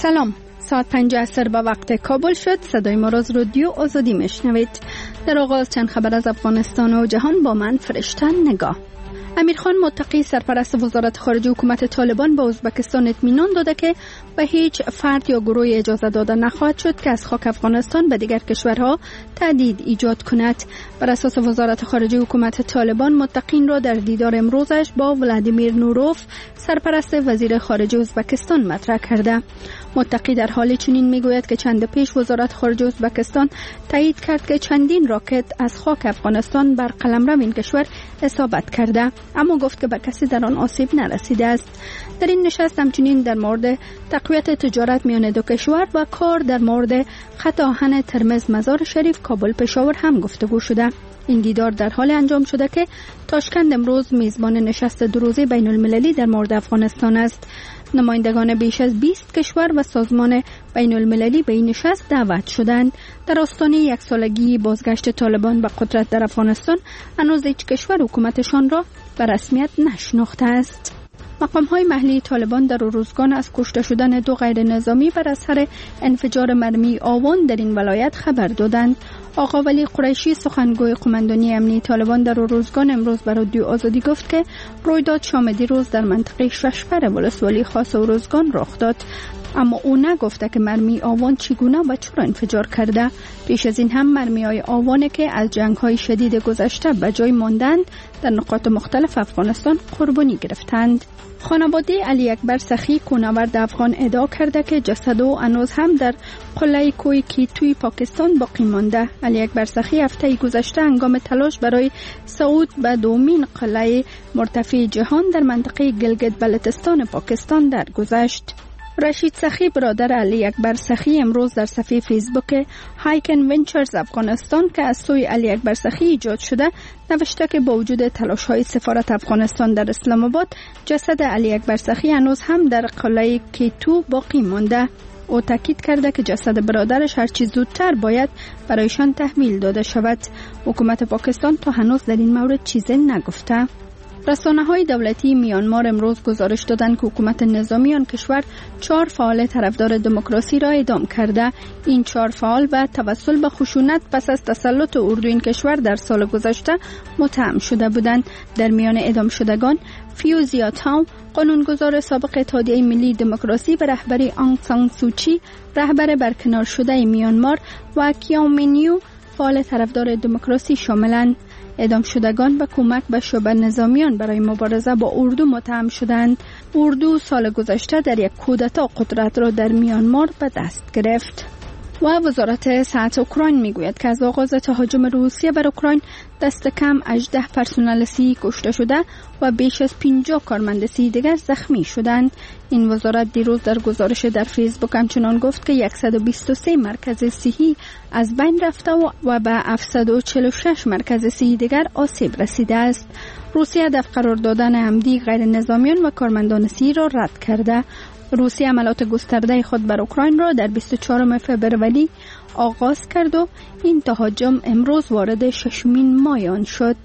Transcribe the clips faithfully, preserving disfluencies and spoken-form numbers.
سلام، ساعت پنج عصر به وقت کابل شد. صدای ما را از رادیو آزادی میشنوید. در آغاز چند خبر از افغانستان و جهان با من فرشته نگاه. امیرخان متقی سرپرست وزارت خارجه حکومت طالبان به ازبکستان اطمینان داده که به هیچ فرد یا گروه اجازه داده نخواهد شد که از خاک افغانستان به دیگر کشورها تهدید ایجاد کند. بر اساس وزارت خارجه حکومت طالبان، متقین را در دیدار امروزش با ولادیمیر نوروف سرپرست وزیر خارجه ازبکستان مطرح کرده. متقی در حال چنین میگوید که چند پیش وزارت خارجه ازبکستان تایید کرد که چندین راکت از خاک افغانستان بر قلمرو این کشور اصابت کرده، اما گفت که به کسی در آن آسیب نرسیده است. در این نشست همچنین در مورد تقویت تجارت میان دو کشور و کار در مورد خط آهن ترمز مزار شریف کابل پشاور هم گفتگو شده. این دیدار در حال انجام شده که تاشکند امروز میزبان نشست دو روزه بین المللی در مورد افغانستان است. نمایندگان بیش از بیست کشور و سازمان بین المللی به این نشست دعوت شدند. در آستانه یک سالگی بازگشت طالبان به قدرت در افغانستان، هنوز هیچ کشور حکومتشان را به رسمیت نشناخته است. مقام‌های محلی طالبان در روزگان از کشته شدن دو غیر نظامی بر اثر انفجار مرمی آوان در این ولایت خبر دادند. آقا ولی قریشی، سخنگوی قماندانی امنی طالبان، در روزگان امروز بر رادیو آزادی گفت که رویداد شام دیروز در منطقه ششپر ولسوالی خاص روزگان رخ داد، اما او نگفته که مرمی آوان چگونه و چرا انفجار کرده. پیش از این هم مرمی های آوانه که از جنگ های شدید گذشته به جای ماندند در نقاط مختلف افغانستان قربانی گرفتند. خانواده علی اکبر سخی، کوهنورد افغان، ادعا کرده که جسد او هنوز هم در قلعه کوی کیتوی پاکستان باقی مانده. علی اکبر سخی هفته گذشته هنگام تلاش برای صعود به دومین قلعه مرتفع جهان در منطقه گلگت بلتستان پاکستان درگذشت. رشید سخی، برادر علی اکبر سخی، امروز در صفحه فیسبوک هایکن ونچرز افغانستان که از سوی علی اکبر سخی ایجاد شده نوشته که با وجود تلاش‌های سفارت افغانستان در اسلام آباد، جسد علی اکبر سخی هنوز هم در قلعه کیتو باقی مانده. او تاکید کرده که جسد برادرش هرچی زودتر باید برایشان تحویل داده شود. حکومت پاکستان تا هنوز در این مورد چیزی نگفته. رسانه‌های دولتی میانمار امروز گزارش دادند که حکومت نظامی آن کشور چهار فعال طرفدار دموکراسی را اعدام کرده. این چهار فعال به توسل به خشونت پس از تسلط اردو این کشور در سال گذشته متهم شده بودند. در میان اعدام شدگان فیو زیاتاو، قانونگذار سابق اتحادیه ملی دموکراسی به رهبری آنگ سان سوچی، رهبر برکنار شده میانمار، و کیاومینیو، فعال طرفدار دموکراسی شاملند. اعدام شدگان به کمک به شعبه نظامیان برای مبارزه با اردو متهم شدند. اردو سال گذشته در یک کودتا قدرت را در میانمار به دست گرفت. و وزارت صحت اوکراین میگوید که از آغاز تهاجم روسیه بر اوکراین دست کم هجده پرسنل صحی کشته شده و بیش از پنجاه کارمند صحی دیگر زخمی شدند. این وزارت دیروز در گزارش در فیسبوک همچنان گفت که صد و بیست و سه مرکز صحی از بین رفته و به هفتصد و چهل و شش مرکز صحی دیگر آسیب رسیده است. روسیه هدف قرار دادن عمدی غیر نظامیان و کارمندان صحی را رد کرده. روسیه عملیات گسترده خود بر اوکراین را در بیست و چهارم فوریه آغاز کرد و این تهاجم امروز وارد ششمین ماه آن شد.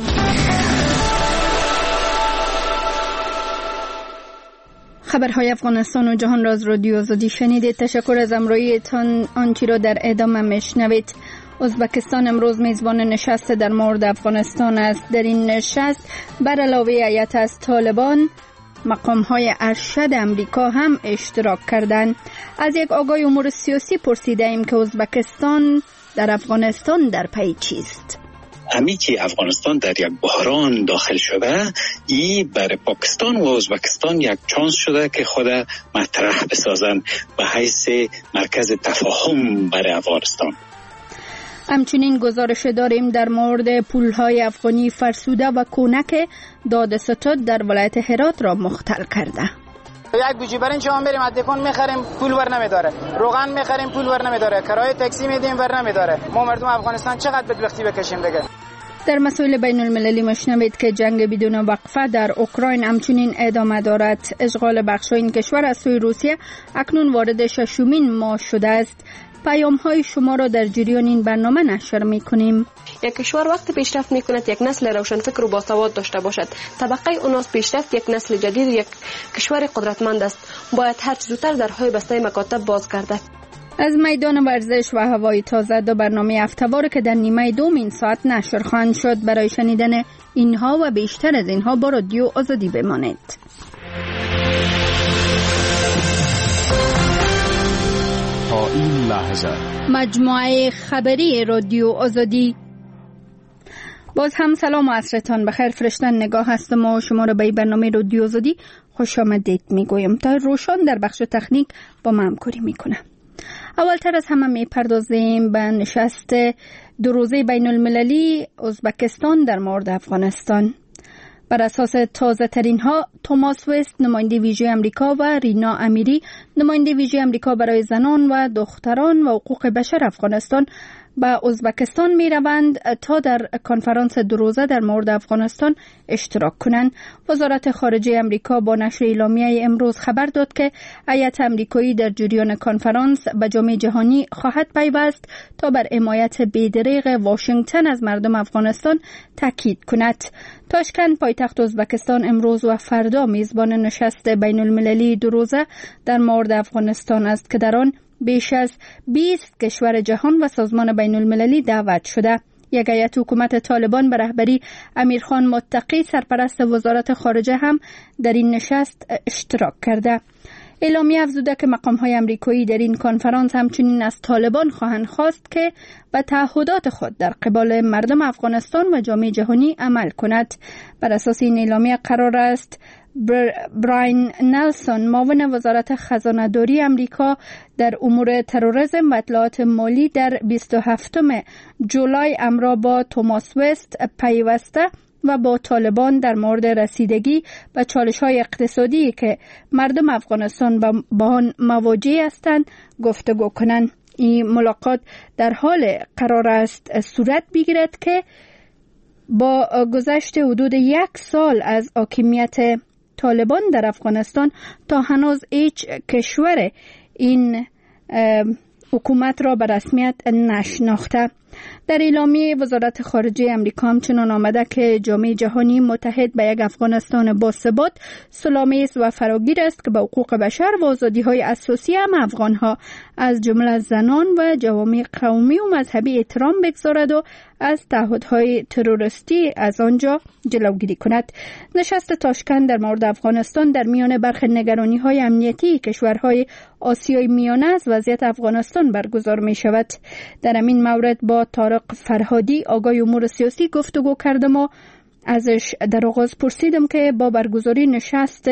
خبرهای افغانستان و جهان را از رادیو آزادی شنیدید. تشکر از همراهیتان. آنچه را در ادامه میشنوید. ازبکستان امروز میزبان نشست در مورد افغانستان است. در این نشست بر علاوه هیئت از طالبان، مقام‌های ارشد امریکا هم اشتراک کردند. از یک آگاه امور سیاسی پرسیده ایم که ازبکستان در افغانستان در پی چیست؟ همی که افغانستان در یک بحران داخل شده، ای برای پاکستان و ازبکستان یک چانس شده که خود مطرح بسازن به حیث مرکز تفاهم برای افغانستان. همچنین گزارش داریم در مورد پولهای افغانی فرسوده و کونک دادستان در ولایت هرات را مختل کرده. یک بوجی برین شما بریم ادکون میخریم پول ور نمیداره، روغن میخریم پول ور نمیداره، کرایه تاکسی میدیم ور نمیداره. ما مردم افغانستان چقدر بدبختی بکشیم دیگه. در مسائل بین المللی مشنوید که جنگ بدون وقفه در اوکراین همچنین ادامه دارد. اشغال بخش این کشور از سوی روسیه اکنون وارد ششمین ماه شده است. پیام های شما را در جریان این برنامه نشر می کنیم. یک کشور وقتی پیشرفت می کند یک نسل روشنفکر و باسواد داشته باشد. طبقه اوناس پیشرفت یک نسل جدید و یک کشور قدرتمند است. باید هر چه زودتر درهای بسته مکاتب باز گردد. از میدان ورزش و هوای تازه دو برنامه هفته‌وار که در نیمه دوم این ساعت نشر خواهند شد. برای شنیدن اینها و بیشتر از اینها با رادیو آزادی بمانید. تا این لحظه مجموعه خبری رادیو آزادی. باز هم سلام و عصرتان بخیر. فرشتن نگاه هستم و شما را به برنامه رادیو آزادی خوش آمدید میگویم. تا روشان در بخش تکنیک با ما همکاری میکنه. اولتر از همه میپردازیم به نشست دو روزه بین المللی ازبکستان در مورد افغانستان. بر اساس تازه ترین ها، توماس وست نماینده ویژه امریکا و رینا امیری نماینده ویژه امریکا برای زنان و دختران و حقوق بشر افغانستان به ازبکستان می روند تا در کنفرانس دو روزه در مورد افغانستان اشتراک کنند. وزارت خارجه امریکا با نشر اعلامیه امروز خبر داد که هیئت امریکایی در جریان کنفرانس به جامعه جهانی خواهد پیوست تا بر حمایت بی‌دریغ واشنگتن از مردم افغانستان تاکید کند. تاشکند پایتخت ازبکستان امروز و فردا میزبان نشست بین المللی دو روزه در مورد افغانستان است که در آن بیش از بیست کشور جهان و سازمان بین المللی دعوت شده. یک هیئت حکومت طالبان به رهبری امیرخان متقی سرپرست وزارت خارجه هم در این نشست اشتراک کرده. اعلامیه افزوده که مقام‌های امریکایی در این کنفرانس همچنین از طالبان خواهند خواست که به تعهدات خود در قبال مردم افغانستان و جامعه جهانی عمل کند. بر اساس این اعلامیه قرار است بر براین نلسون معاون وزارت خزانه‌داری امریکا در امور تروریسم و اطلاعات مالی در بیست و هفتم جولای امرا با توماس وست پیوسته و با طالبان در مورد رسیدگی به چالش‌های اقتصادی که مردم افغانستان با آن مواجه هستند گفتگو کنند. این ملاقات در حال قرار است صورت بگیرد که با گذشت حدود یک سال از حاکمیت طالبان در افغانستان تا هنوز هیچ کشور این حکومت را به رسمیت نشناخته. در اعلامیه وزارت خارجه امریکا همچنان آمده که جامعه جهانی متحد به یک افغانستان باثبات، صلح‌آمیز و فراگیر است که به حقوق بشر و آزادی‌های اساسی هم افغان‌ها از جمله زنان و جوامع قومی و مذهبی احترام بگذارد و از تعهدهای تروریستی از آنجا جلوگیری کند. نشست تاشکند در مورد افغانستان در میان برخی نگرانی‌های امنیتی کشورهای آسیای میانه از وضعیت افغانستان برگزار می شود. در این مورد با طارق فرهادی آگاه امور سیاسی گفتگو کردم و ازش در آغاز پرسیدم که با برگزاری نشست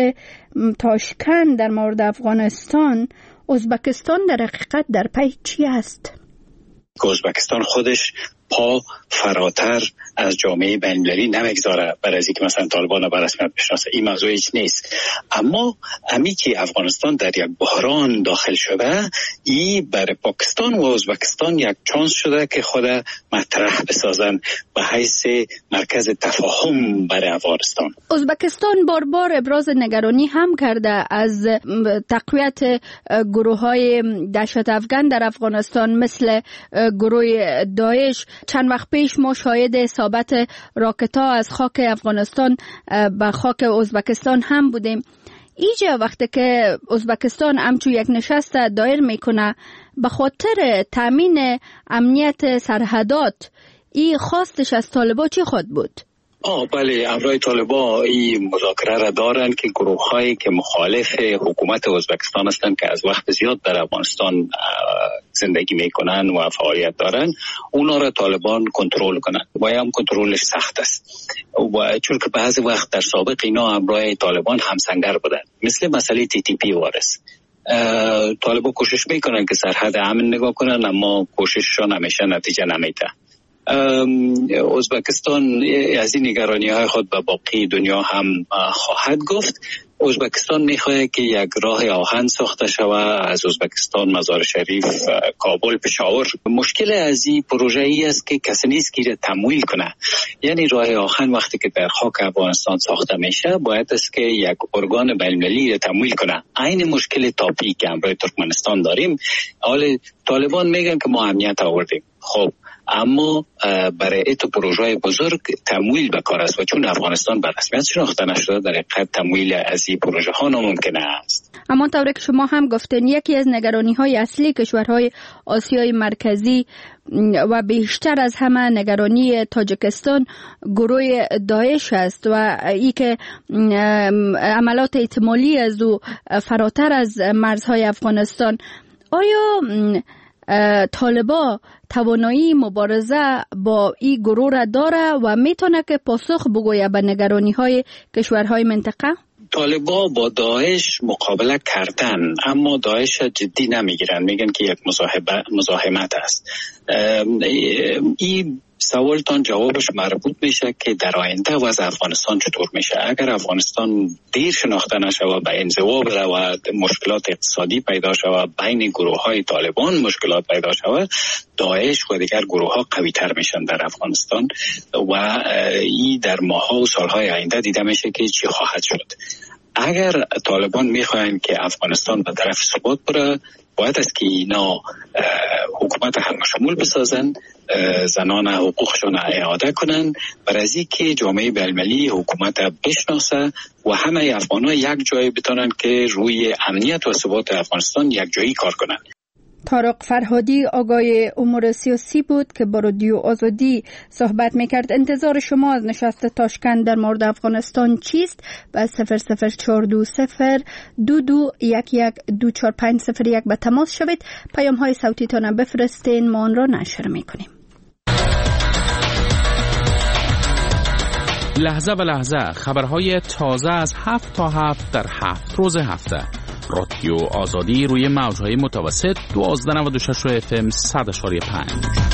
تاشکند در مورد افغانستان ازبکستان در حقیقت در پی چی است؟ ازبکستان خودش پا فراتر از جامعه بین‌المللی نمیگذاره برای از اینکه مثلا طالبان رو به رسمیت بشناسه. این موضوع هیچ نیست. اما امی که افغانستان در یک بحران داخل شده، این برای پاکستان و ازبکستان یک چانس شده که خود مطرح بسازن به حیث مرکز تفاهم برای افغانستان. ازبکستان بار بار ابراز نگرانی هم کرده از تقویت گروه‌های دهشت افغان در افغانستان مثل گروه داعش. چند وقت پیش ما شاهد اصابت راکت‌ها از خاک افغانستان به خاک ازبکستان هم بودیم. ایجا وقتی که ازبکستان همچو یک نشست دایر میکنه به خاطر تامین امنیت سرحدات، این خواستش از طالبان چی خود بود؟ آه بله، امرای طالبان این مذاکره را دارن که گروه هایی که مخالف حکومت ازبکستان هستند که از وقت زیاد در افغانستان زندگی میکنن و فعالیت دارن، اونا را طالبان کنترل کنن و هم کنترلش سخت است و چون که بعضی وقت در سابق اینا امرای طالبان همسنگر بودن، مثل مسئله تی تی پی وارث. طالبان کوشش میکنن که سرحد امن نگاه کنن، اما کوشششان همیشه نتیجه نمیده. ازبکستان از این نگرانی های خود به باقی دنیا هم خواهد گفت ازبکستان میخواد که یک راه آهن ساخته شود از ازبکستان مزار شریف کابل پشاور. مشکل از این پروژه ای است که کسی نیست که تمویل کنه. یعنی راه آهن وقتی که در خاک افغانستان ساخته میشه باید است که یک ارگان بین‌المللی تمویل کنه. عین مشکل تاپی که امروز ترکمنستان داریم، حال طالبان میگن که ما امنیت آوردیم، خب اما برای ایتو پروژه بزرگ تمویل به کار است و چون افغانستان به رسمیت شناخته نشده در حقیقت تمویل از این پروژه ها ناممکن است. اما طوری که شما هم گفتین یکی از نگرانی های اصلی کشورهای آسیای مرکزی و بیشتر از همه نگرانی تاجیکستان گروه داعش است و ای که عملات احتمالی از او فراتر از مرزهای افغانستان. آیا طالبا توانایی مبارزه با این گروه را داره و میتونه که پاسخ بگویه به نگرانی های کشورهای منطقه؟ طالبا با داعش مقابله کردن اما داعش جدی نمیگیرن، میگن که یک مزاحمت است. این سوالتان جوابش مربوط میشه که در آینده وضع افغانستان چطور میشه. اگر افغانستان دیر شناخته نشه و به انزوا بره و مشکلات اقتصادی پیدا شود، بین گروه های طالبان مشکلات پیدا شود، داعش و دیگر گروه ها قوی تر میشن در افغانستان و این در ماها و سالهای آینده دیده میشه که چی خواهد شد. اگر طالبان میخواین که افغانستان به طرف ثبات بره، باید است که اینا حکومت همشمول بسازن، زنان حقوقشون اعاده کنن، برای که جامعه بین‌المللی حکومت بشناسه و همه افغان‌ها یک جای بتونن که روی امنیت و ثبات افغانستان یک جایی کار کنن. طارق فرهادی آقای امور سیاسی بود که با رادیو آزادی صحبت میکرد. انتظار شما از نشست تاشکند در مورد افغانستان چیست؟ با صفر صفر چهار دو صفر دو دو یک یک دو چهار پنج صفر یک به تماس شوید. پیام های صوتی تان بفرستین، ما آن را نشر میکنیم. لحظه به لحظه خبرهای تازه از هفت تا هفت در هفت روز هفته. رادیو آزادی روی موجهای متوسط دوازده نود و شش اف ام صد اشاری پنج.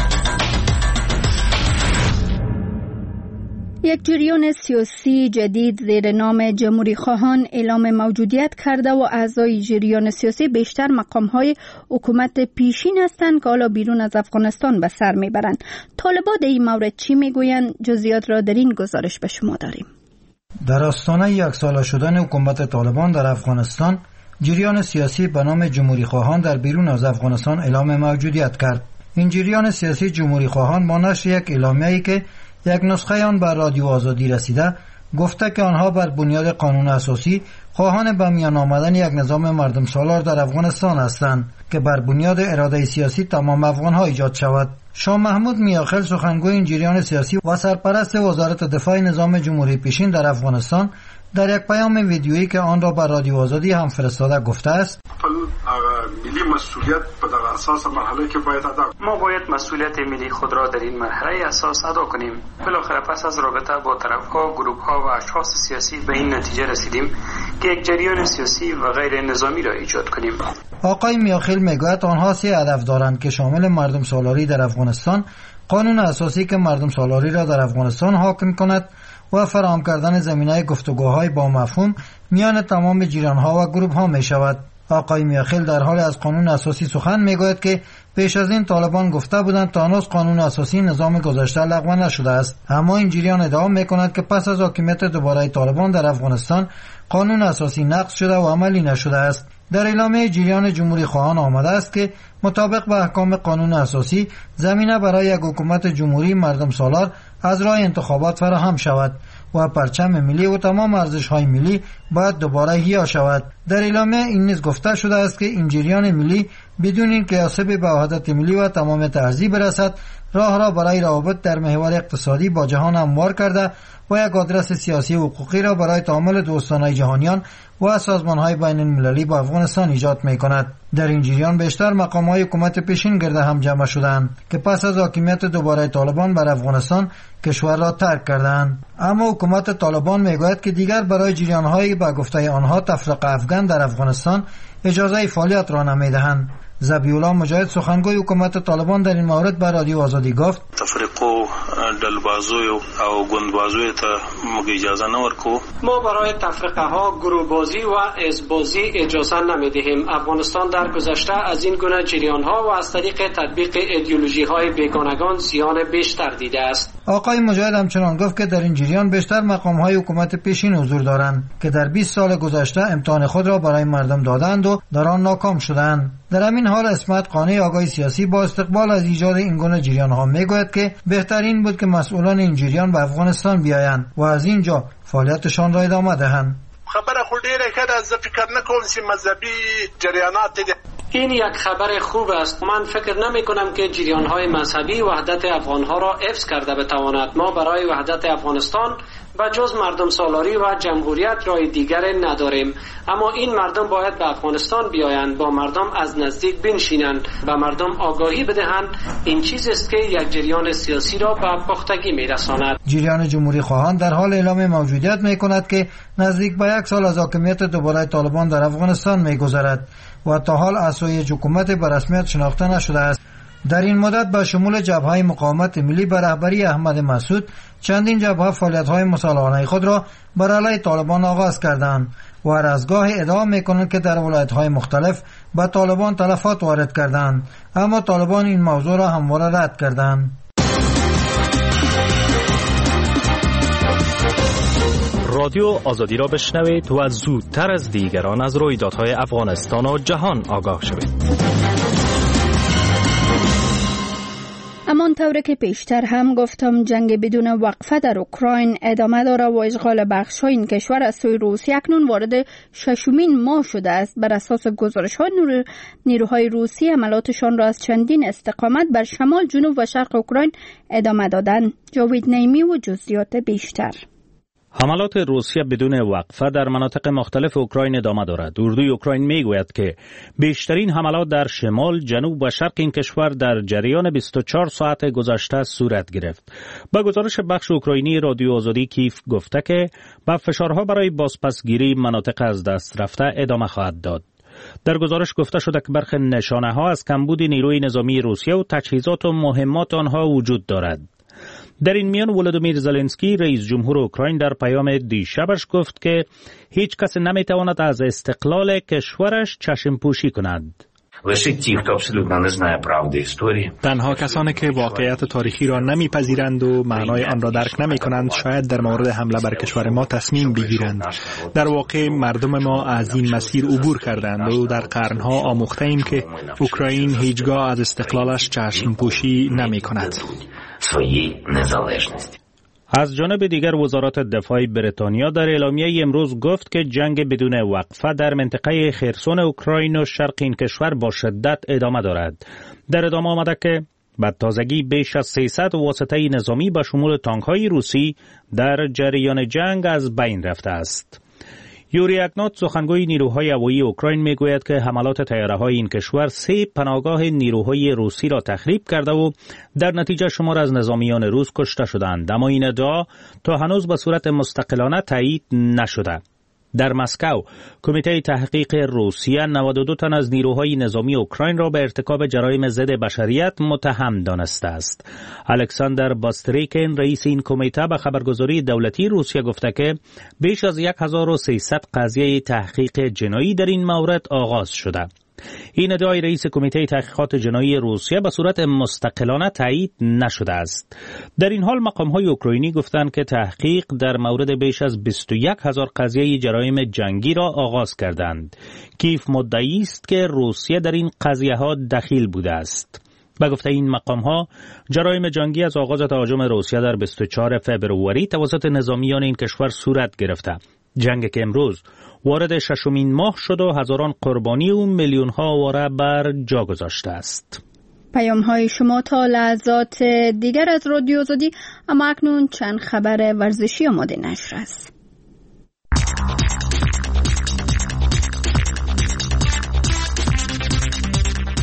یک جریان سیاسی جدید زیر نام جمهوری خواهان اعلام موجودیت کرده و اعضای جریان سیاسی بیشتر مقام‌های حکومت پیشین هستند که حالا بیرون از افغانستان به سر میبرند. طالبان در این مورد چی میگویند؟ جزئیات را در این گزارش به شما داریم. در آستانه یک ساله شدن حکومت طالبان در افغانستان، جریان سیاسی به نام جمهوری خواهان در بیرون از افغانستان اعلام موجودیت کرد. این جریان سیاسی جمهوری خواهان با نشر یک اعلامیه‌ای که یک نسخه آن بر رادیو آزادی رسیده گفته که آنها بر بنیاد قانون اساسی خواهان به میان آمدن یک نظام مردم سالار در افغانستان هستند که بر بنیاد اراده سیاسی تمام افغان‌ها ایجاد شود. شاه محمود میاخیل سخنگوی این جریان سیاسی و سرپرست وزارت دفاع نظام جمهوری پیشین در افغانستان در یک پیام ویدیویی که آن را بر رادیو آزادی هم فرستاده گفته است: ملی مسئولیت په دغه اساس مرحله کې باید ادا ما باید مسئولیت ملی خود را در این مرحله اساس ادا کنیم. بالاخره پس از رابطه با طرف‌ها، گروه‌ها و اشخاص سیاسی به این نتیجه رسیدیم که یک جریان سیاسی و غیر نظامی را ایجاد کنیم. آقای میاخیل میگوید آنها سه هدف دارند که شامل مردم سالاری در افغانستان، قانون اساسی که مردم سالاری را در افغانستان حاکم کند و فراهم کردن زمینه گفتگوهای با مفهوم میان تمام جریان‌ها و گروه‌ها می‌شود. آقای میاخیل در حال از قانون اساسی سخن میگوید که پیش از این طالبان گفته بودند تا هنوز قانون اساسی نظام گذشته لغو نشده است، اما این جریان ادعا میکند که پس از حاکمیت دوباره طالبان در افغانستان قانون اساسی نقض شده و عملی نشده است. در اعلامیه جریان جمهوری خواهان آمده است که مطابق به احکام قانون اساسی زمینه برای یک حکومت جمهوری مردم سالار از راه انتخابات فراهم شود و پرچم ملی و تمام ارزش‌های ملی باید دوباره احیا شود. در اعلامیه این نیز گفته شده است که این جریان ملی بدون اینکه آسیب به وحدت ملی و تمامیت ارضی برسد، راه را برای روابط در محور اقتصادی با جهان هموار کرده و یک آدرس سیاسی و حقوقی را برای تعامل دوستانه جهانیان و سازمان‌های بین المللی با افغانستان ایجاد می‌کند. در این جریان بیشتر مقام‌های حکومت پیشین گرد هم جمع شدند که پس از حاکمیت دوباره طالبان بر افغانستان کشور را ترک کردند. اما حکومت طالبان میگوید که دیگر برای جریان‌های به گفته آنها تفرقه افغان در افغانستان اجازه فعالیت را نمیدهند. ذبیحالله مجاهد سخنگوی حکومت طالبان در این مورد به رادیو آزادی گفت: تفریقو دلبازوی او گوندبازوی ته موږ اجازه نه ورکو. ما برای تفرقه ها، گروه بازی و ازبازی اجازه نمیدهیم. افغانستان در گذشته از این گونه جریان ها و از طریق تطبیق ایدئولوژی های بیگانگان زیان بیشتر دیده است. آقای مجاهد همچنان گفت که در این جریان بیشتر مقام های حکومت پیشین حضور دارند که در بیست سال گذشته امتحان خود را برای مردم دادند و در آن ناکام شدند. در همین حال اسمت قانع آقای سیاسی با استقبال از ایجاد این گونه جریان ها میگوید که بهترین بود که مسئولان این جریان به افغانستان بیایند و از اینجا فعالیتشان را ادامه دهند. خبر خو ډیره ښه ده. زه فکر نه کوم چې مذهبي جریانات دي. این یک خبر خوب است. من فکر نمی کنم که جریان های مذهبی وحدت افغان ها را حفظ کرده بتواند. ما برای وحدت افغانستان و جز مردم سالاری و جمهوریت راه دیگر نداریم. اما این مردم باید به افغانستان بیایند، با مردم از نزدیک بنشینند، به مردم آگاهی بدهند. این چیز است که یک جریان سیاسی را به پختگی میرساند. جریان جمهوری خواهان در حال اعلام موجودیت می کند که نزدیک به یک سال از حاکمیت دوباره طالبان در افغانستان می گذرد و تا حال اساسی حکومت به رسمیت شناخته نشده است. در این مدت به شمول جبهه مقاومت ملی به رهبری احمد مسعود چندین جبهه فعالیت‌های مسلحانه خود را بر علیه طالبان آغاز کردند و هر از گاهی ادعا می‌کنند که در ولایت‌های مختلف به طالبان تلفات وارد کردند، اما طالبان این موضوع را همواره رد کردند. رادیو آزادی را بشنوید و زودتر از دیگران از رویدادهای افغانستان و جهان آگاه شوید. همان طوری که پیشتر هم گفتم، جنگ بدون وقفه در اوکراین ادامه داره و اشغال بخش‌های این کشور از سوی روسیه اکنون وارد ششمین ماه شده است. بر اساس گزارش‌های نیروهای روسی عملاتشان را از چندین استقامت بر شمال، جنوب و شرق اوکراین ادامه دادن. جاوید نیمی و جزئیات بیشتر. حملات روسیه بدون وقفه در مناطق مختلف اوکراین ادامه دارد. اردوی اوکراین میگوید که بیشترین حملات در شمال، جنوب و شرق این کشور در جریان بیست و چهار ساعت گذشته صورت گرفت. با گزارش بخش اوکراینی رادیو آزادی کیف گفته که با فشارها برای بازپسگیری مناطق از دست رفته ادامه خواهد داد. در گزارش گفته شده که برخی نشانه ها از کمبود نیروی نظامی روسیه و تجهیزات و مهمات آنها وجود دارد. در این میان ولادیمیر زلنسکی رئیس جمهور اوکراین در پیام دیشبش گفت که هیچ کس نمیتواند از استقلال کشورش چشم پوشی کند. تنها کسانی که واقعیت تاریخی را نمیپذیرند و معنای آن را درک نمی کنند شاید در مورد حمله بر کشور ما تصمیم بگیرند. در واقع مردم ما از این مسیر عبور کردند و در قرنها آموخته ایم که اوکراین هیچگاه از استقلالش چشم پوشی نمی کند. از جانب دیگر وزارت دفاع بریتانیا در اعلامیه امروز گفت که جنگ بدون وقفه در منطقه خرسون اوکراین و شرق این کشور با شدت ادامه دارد. در ادامه آمده که به تازگی بیش از سیصد واسطه نظامی به شمول تانک‌های روسی در جریان جنگ از بین رفته است. یوری اگنات سخنگوی نیروهای هوایی اوکراین میگوید که حملات طیاره‌های این کشور سه پناهگاه نیروهای روسی را تخریب کرده و در نتیجه شمار از نظامیان روس کشته شدند، اما این ادعا تا هنوز به صورت مستقلانه تایید نشده. در مسکو کمیته تحقیق روسیه نود و دو تن از نیروهای نظامی اوکراین را به ارتکاب جرایم ضد بشریت متهم دانسته است. الکساندر باستریکین رئیس این کمیته به خبرگزاری دولتی روسیه گفته که بیش از هزار و سیصد قضیه تحقیق جنایی در این مورد آغاز شده. این ادعای رئیس کمیته تحقیقات جنایی روسیه به صورت مستقلانه تایید نشده است. در این حال مقام‌های اوکراینی گفتند که تحقیق در مورد بیش از بیست و یک هزار قضیه جرایم جنگی را آغاز کردند. کیف مدعی است که روسیه در این قضیه‌ها دخیل بوده است. به گفته این مقام‌ها جرایم جنگی از آغاز تهاجم روسیه در بیست و چهارم فوریه توسط نظامیان این کشور صورت گرفته. جنگ که امروز وارد ششمین ماه شد و هزاران قربانی و میلیون ها آواره بر جا گذاشته است. پیام های شما تا لحظات دیگر از رادیو آزادی، اما اکنون چند خبر ورزشی آماده نشر است.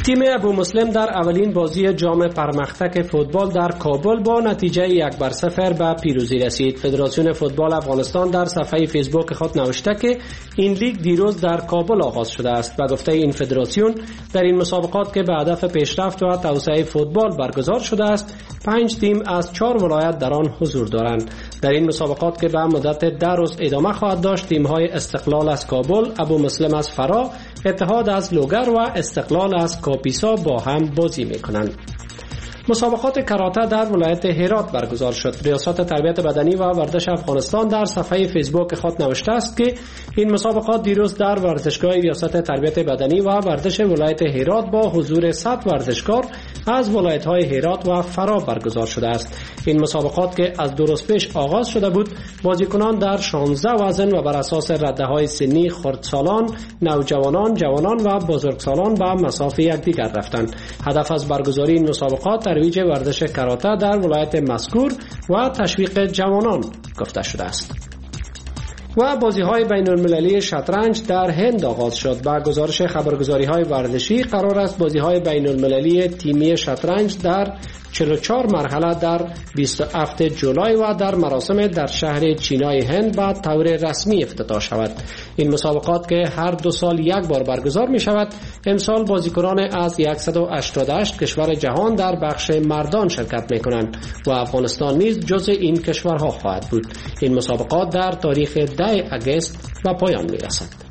تیم ابو مسلم در اولین بازی جام پرمختک فوتبال در کابل با نتیجه یک بر صفر به پیروزی رسید. فدراسیون فوتبال افغانستان در صفحه فیسبوک خود نوشته که این لیگ دیروز در کابل آغاز شده است و گفته این فدراسیون در این مسابقات که به هدف پیشرفت و توسعه فوتبال برگزار شده است، پنج تیم از چهار ولایت در آن حضور دارند. در این مسابقات که به مدت ده روز ادامه خواهد داشت، تیم‌های استقلال از کابل، ابو مسلم از فرا، اتحاد از لوگر و استقلال از کاپیسا با هم بازی می‌کنند. مسابقات کراته در ولایت هرات برگزار شد. ریاست تربیت بدنی و ورزش افغانستان در صفحه فیسبوک خود نوشته است که این مسابقات دیروز در ورزشگاه ریاست تربیت بدنی و ورزش ولایت هرات با حضور صد ورزشکار از ولایت‌های هرات و فرا برگزار شده است. این مسابقات که از دو روز پیش آغاز شده بود، بازیکنان در شانزده وزن و بر اساس رده‌های سنی خردسالان، نوجوانان، جوانان و بزرگسالان به مساف یکدیگر رفتند. هدف از برگزاری این مسابقات ترویج ورزش کراته در ولایت مذکور و تشویق جوانان گفته شده است. و بازی‌های بین‌المللی شطرنج در هند آغاز شد. با گزارش خبرگزاری‌های ورزشی قرار است بازی‌های بین‌المللی تیمی شطرنج در چهل و چهار مرحله در بیست و هفتم جولای و در مراسم در شهر چینای هند به طور رسمی افتتاح شود. این مسابقات که هر دو سال یک بار برگزار می شود، امسال بازیکنان از صد و هشتاد و هشت کشور جهان در بخش مردان شرکت می کنند و افغانستان نیز جزء این کشورها خواهد بود. این مسابقات در تاریخ ده آگوست به پایان می رسد.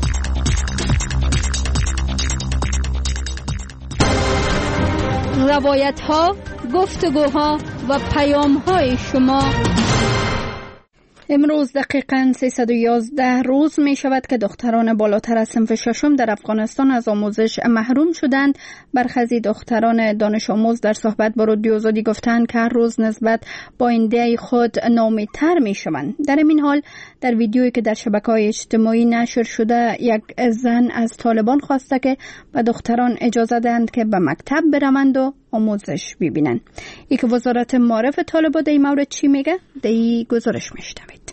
روایت ها، گفتگوها و پیام های شما. امروز دقیقاً سیصد و یازده روز می شود که دختران بالاتر از صنف ششم در افغانستان از آموزش محروم شدند. برخی دختران دانش آموز در صحبت با رادیو آزادی گفتند که هر روز نسبت با آینده خود ناامیدتر می شوند. در این حال در ویدیویی که در شبکه‌های اجتماعی نشر شده، یک زن از طالبان خواسته که به دختران اجازه دهند که به مکتب بروند و آموزش ببینند. ای که وزارت معارف طالبان در این مورد چی میگه؟ در این گزارش میشنوید.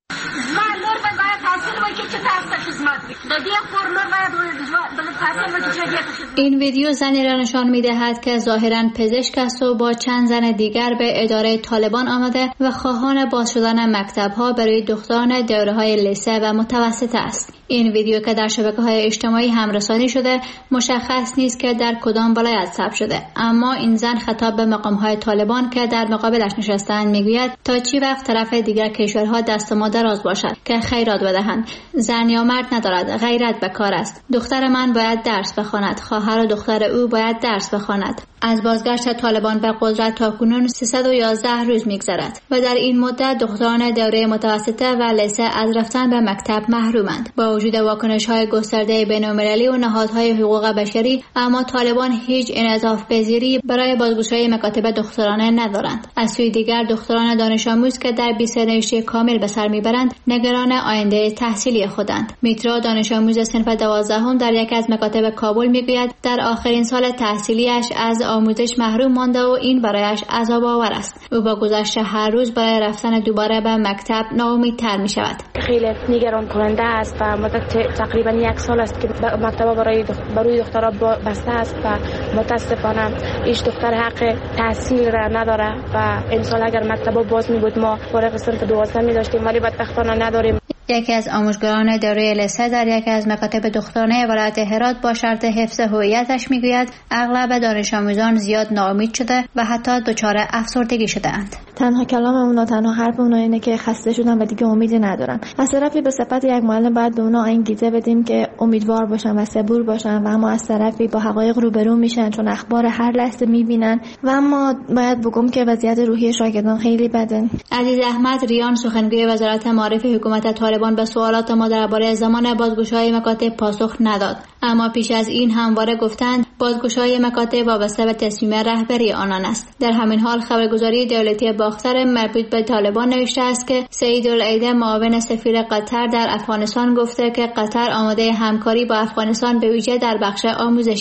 این ویدیو زنی را نشان می‌دهد که ظاهراً پزشک است و با چند زن دیگر به اداره طالبان آمده و خواهان باز شدن مکتب‌ها برای دختران دوره‌های لیسه و متوسط است. این ویدیو که در شبکه‌های اجتماعی هم رسانی شده، مشخص نیست که در کدام ولایت ثبت شده، اما این زن خطاب به مقام‌های طالبان که در مقابلش نشستند میگوید تا چی وقت طرف دیگر کشورها دست ما دراز باشد که خیرات بدهند. زن یا مرد ندارد، غیرت به کار است. دختر من باید درس بخواند، خواهر و دختر او باید درس بخواند. از بازگشت طالبان به قدرت تاکنون سیصد و یازده روز میگذرد و در این مدت دختران دوره متوسطه و لیسه از رفتن به مکتب محرومند. با وجود واکنش‌های گسترده بین‌المللی و نهادهای حقوق بشری، اما طالبان هیچ انعطاف پذیری برای بازگشایی مکاتب دخترانه ندارند. از سوی دیگر دختران دانش آموز که در بی‌سرنوشتی کامل به سر میبرند، نگران آینده تحصیلی خودند. میترا دانش آموز صنف دوازدهم در یک از مکاتب کابل میگوید در آخرین سال تحصیلیش از آموزش محروم مانده و این برایش عذاب آور است. او با گذشت هر روز برای رفتن دوباره به مکتب ناامیدتر می شود. خیلی نگران کننده است و مدت تقریبا یک سال است که مکتب برای برای دخترها بسته است و متاسفانه هیچ دختر حق تحصیل را نداره و امسال اگر مکتب باز می بود ما فارغ صنف دوازده می داشتیم، ولی بدبختانه نداریم. یکی از آموزگاران دوره لیسه در یکی از مکاتب دخترانه ولایت هرات با شرط حفظ هویتش میگوید اغلب دانش آموزان زیاد ناامید شده و حتی دچار افسردگی شده‌اند. تنها کلاممون و تنها حرف اونا اینه که خسته شدن و دیگه امیدی ندارن. از طرفی به صفت یک معلم باید به اونا انگیزه بدیم که امیدوار باشن و صبور باشن و اما از طرفی با حقایق روبرو میشن چون اخبار هر لحظه میبینن و اما باید بگم که وضعیت روحی شاگردان خیلی بده. عزیز احمد ریان سخنگوی وزارت معارف حکومت طالبان به سوالات ما درباره زمان بازگشایی مکاتب پاسخ نداد، اما پیش از این همواره گفتند بازگشایی مکاتب وابسته به تصمیم رهبری آنان است. در همین حال خبرگزاری دولتی باختر مربوط به طالبان نوشته است که سعید العیده معاون سفیر قطر در افغانستان گفته که قطر آماده همکاری با افغانستان به ویژه در بخش آموزش است.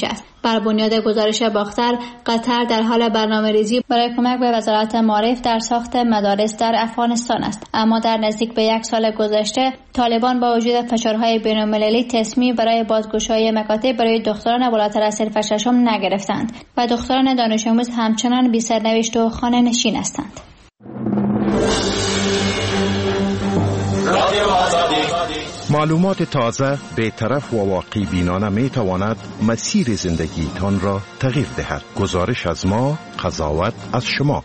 بر بنیاد گزارش باختر، قطر در حال برنامه‌ریزی برای کمک به وزارت معارف در ساخت مدارس در افغانستان است. اما در نزدیک به یک سال گذشته طالبان با وجود فشارهای بین‌المللی تصمیم برای بازگشایی مکاتب برای دختران بالاتر از صنف ششم نگرفتند و دختران دانش آموز همچنان بی سرنوشت و خانه نشین هستند. معلومات تازه، بی‌طرف و واقعی بینانه می تواند مسیر زندگیتان را تغییر دهد. گزارش از ما، قضاوت از شما.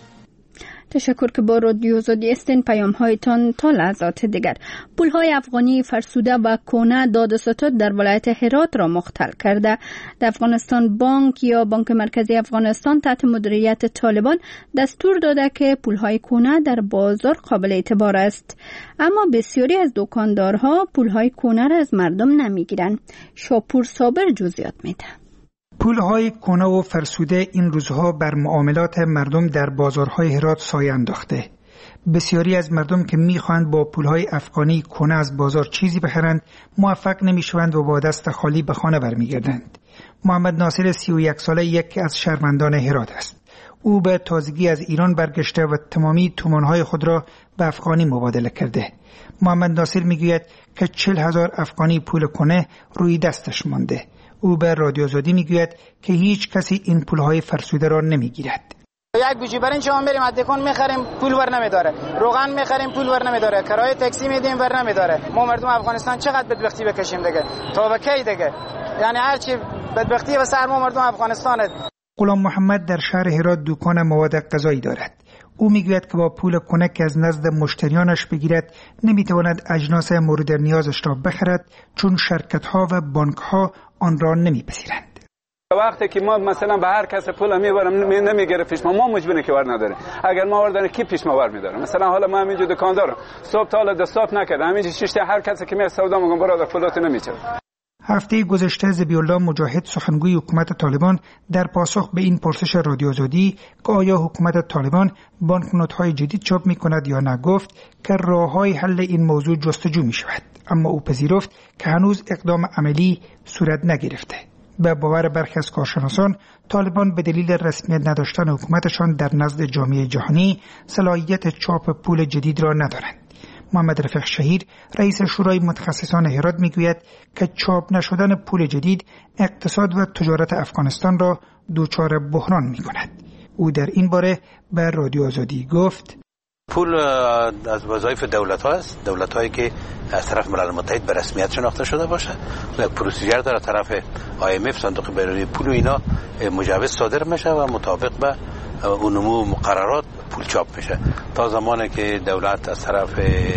تشکر که با رادیو آزادی هستین. پیام هایتان تا لحظات دیگر. پول های افغانی فرسوده و کهنه داد و ستد در ولایت هرات را مختل کرده. در افغانستان بانک یا بانک مرکزی افغانستان تحت مدیریت طالبان دستور داده که پول های کهنه در بازار قابل اعتبار است، اما بسیاری از دکاندارها پول های کهنه را از مردم نمیگیرند. شاپور صابر جزئیات میده. پولهای کهنه و فرسوده این روزها بر معاملات مردم در بازارهای هرات سایه انداخته. بسیاری از مردم که میخواهند با پولهای افغانی کهنه از بازار چیزی بخرند موفق نمیشوند و با دست خالی به خانه برمیگردند. محمد ناصر سی و یک ساله یکی از شهروندان هرات است. او به تازگی از ایران برگشته و تمامی تومانهای خود را به افغانی مبادله کرده. محمد ناصر میگوید که چل هزار افغانی پول کهنه روی دستش مانده. او به رادیو آزادی میگوید که هیچ کسی این پولهای فرسوده را نمیگیرد. یک گوشی برای شما بریم ادکون میخریم پول ور نمیداره، روغن میخریم پول ور نمیداره، کرایه تاکسی میدیم ور نمیداره. ما مردم افغانستان چقدر بدبختی بکشیم دیگه؟ تا به کی دیگه؟ یعنی هر چی بدبختی و سر ما مردم افغانستان. غلام محمد در شهر هرات دکان مواد غذایی دارد. او میگوید که با پول کهنه که از نزد مشتریانش بگیرد نمیتواند اجناس مورد نیازش را بخرد، چون شرکت‌ها و بانک‌ها آن را نمیپذیرند. وقتی که ما مثلا به هر کس پول میبرم نمیگیره پیش ما، ما مجبوریم که ور نداره. اگر ما ور داریم کی پیش ما ور میداره؟ مثلا حالا ما همینجا دکاندارم، صبح تا حالا دستات نکردم، همینجا شش هر کسی که می سودا میگم برادر پولات نمیچه. هفته گذشته ذبیح الله مجاهد سخنگوی حکومت طالبان در پاسخ به این پرسش رادیو آزادی که آیا حکومت طالبان بانکنوت‌های جدید چاپ می‌کند یا نه گفت که راه‌های حل این موضوع جستجو می‌شود، اما او پذیرفت که هنوز اقدام عملی صورت نگرفته. به باور برخی از کارشناسان طالبان به دلیل رسمیت نداشتن حکومتشان در نزد جامعه جهانی صلاحیت چاپ پول جدید را ندارند. محمد رفیق شهیر رئیس شورای متخصصان هرات میگوید که چاپ نشدن پول جدید اقتصاد و تجارت افغانستان را دچار بحران میکند. او در این باره به رادیو آزادی گفت پول از وظایف دولت ها است، دولت هایی که از طرف ملل متحد به رسمیت شناخته شده باشه و پروسیجر داره طرف آی ام اف صندوق بین‌المللی پول و اینا مجوز صادر میشه و مطابق به اون نمو مقررات پول چاپ میشه. تا زمانی که دولت از طرف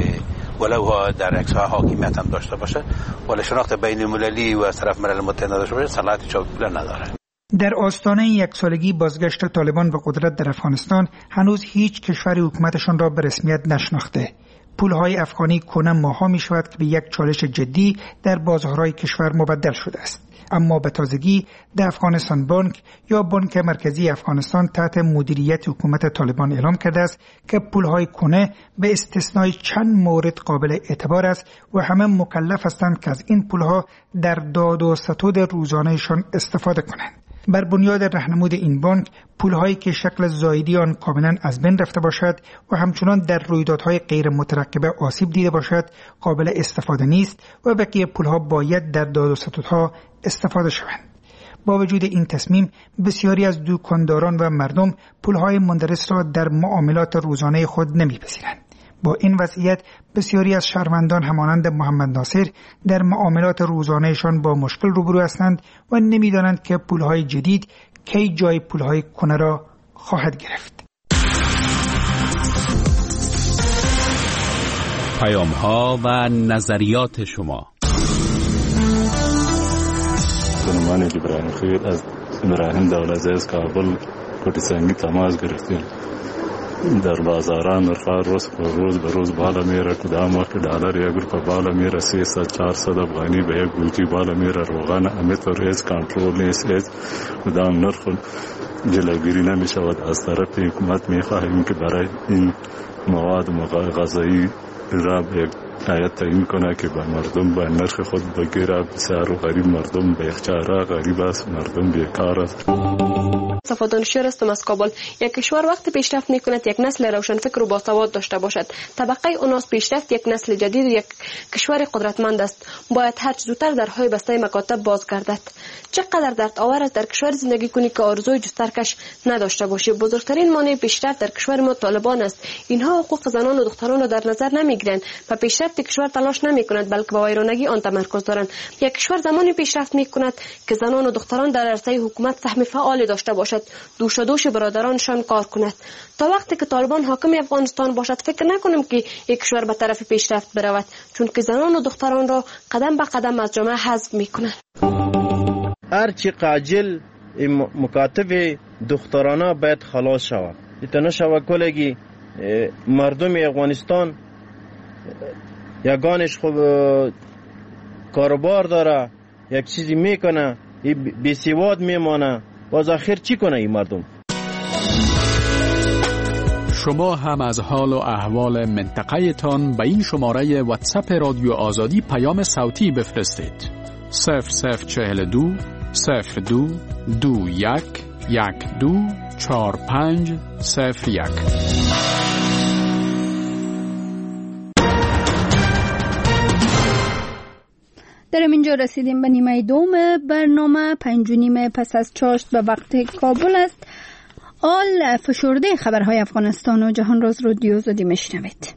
ولو در اکسا حاکمیت هم داشته باشه ولی شناخت بین المللی و از طرف ملل متحد نداشته باشه صلاحیت چاپ پول نداره. در آستانه یک سالگی بازگشت طالبان به قدرت در افغانستان هنوز هیچ کشوری حکومتشان را به رسمیت نشناخته. پولهای افغانی کهنه ماها می شود که به یک چالش جدی در بازارهای کشور مبدل شده است. اما به تازگی در افغانستان بانک یا بانک مرکزی افغانستان تحت مدیریت حکومت طالبان اعلام کرده است که پولهای کهنه به استثنای چند مورد قابل اعتبار است و همه مکلف هستند که از این پولها در داد و ستد روزانهشان استفاده کنند. بر بنیاد راهنمود این بانک پولهایی که شکل زایدی آن کاملا از بین رفته باشد و همچنان در رویدادهای غیر مترقبه آسیب دیده باشد قابل استفاده نیست و بقیه پولها باید در داد و ستدها استفاده شوند. با وجود این تصمیم بسیاری از دکانداران و مردم پولهای مندرس را در معاملات روزانه خود نمیپذیرند. با این وضعیت بسیاری از شهروندان همانند محمد ناصر در معاملات روزانهشان با مشکل روبرو هستند و نمیدانند که پولهای جدید کی جای پولهای کهنه را خواهد گرفت. پیام ها و نظریات شما. سلمان جبران خیر از ابراهیم دولت از کابل کوټی سنگی تماس گرفتیم. در بازاران نرخ‌ها روز به روز به روز بالا میره. کدام وقت دلار یک روپیه بالا میره سیصد چهارصد افغانی به یک گوشی بالا میره. روغن امیتور هیچ کنترل نیست، هیچ کدام نرخ جلوگیری نمیشود. از طرف حکومت میخواهیم که برای این مواد غذایی را به هیئت تعیین کنه که به مردم به نرخ خود بگیره. بسیار غریب مردم به یخچاره غریب است، مردم بیکار است. صفا دانشجو رستم از کابل. یک کشور وقتی پیشرفت میکند یک نسل روشنفکر و باسواد داشته باشد. طبقه اوناس پیشرفت یک نسل جدید و یک کشور قدرتمند است. باید هر چه زودتر درهای بسته مکاتب باز گردد. چقدر درد آور است در کشور زندگی کنی که آرزوی جسترکش نداشته باشی. بزرگترین مانع پیشرفت در کشور ما طالبان است. اینها حقوق زنان و دختران را در نظر نمیگیرند و پیشرفت کشور تلاش نمیکنند بلکه به ویرانگی آن تمرکز دارند. یک کشور زمانی پیشرفت میکند که زنان و دختران در عرصه حکومت سهم فعال داشته باشد، دوش دوش برادرانشان کار کند. تا وقتی که طالبان حاکم افغانستان باشد فکر نکنم که یک کشور به طرف پیشرفت برود، چون که زنان و دختران را قدم به قدم از جامعه حذف میکنند. هرچی عاجل مکاتب دخترانه باید خلاص شود. ایتنا شود کلگی مردم افغانستان یگانش خوب کاروبار داره، یک چیزی میکنه، بی سواد میمانه، باز آخر چی کنه این مردم؟ شما هم از حال و احوال منطقه تان به این شماره واتساپ رادیو آزادی پیام صوتی بفرستید. صفر صفر چهل دو صفر دو دو یک یک دو چهار پنج صفر یک. در اینجا رسیدیم به نیمه دوم برنامه. پنج و نیم پس از چاشت به وقت کابل است. آل فشرده خبرهای افغانستان و جهان راز رادیو آزادی میشنوید.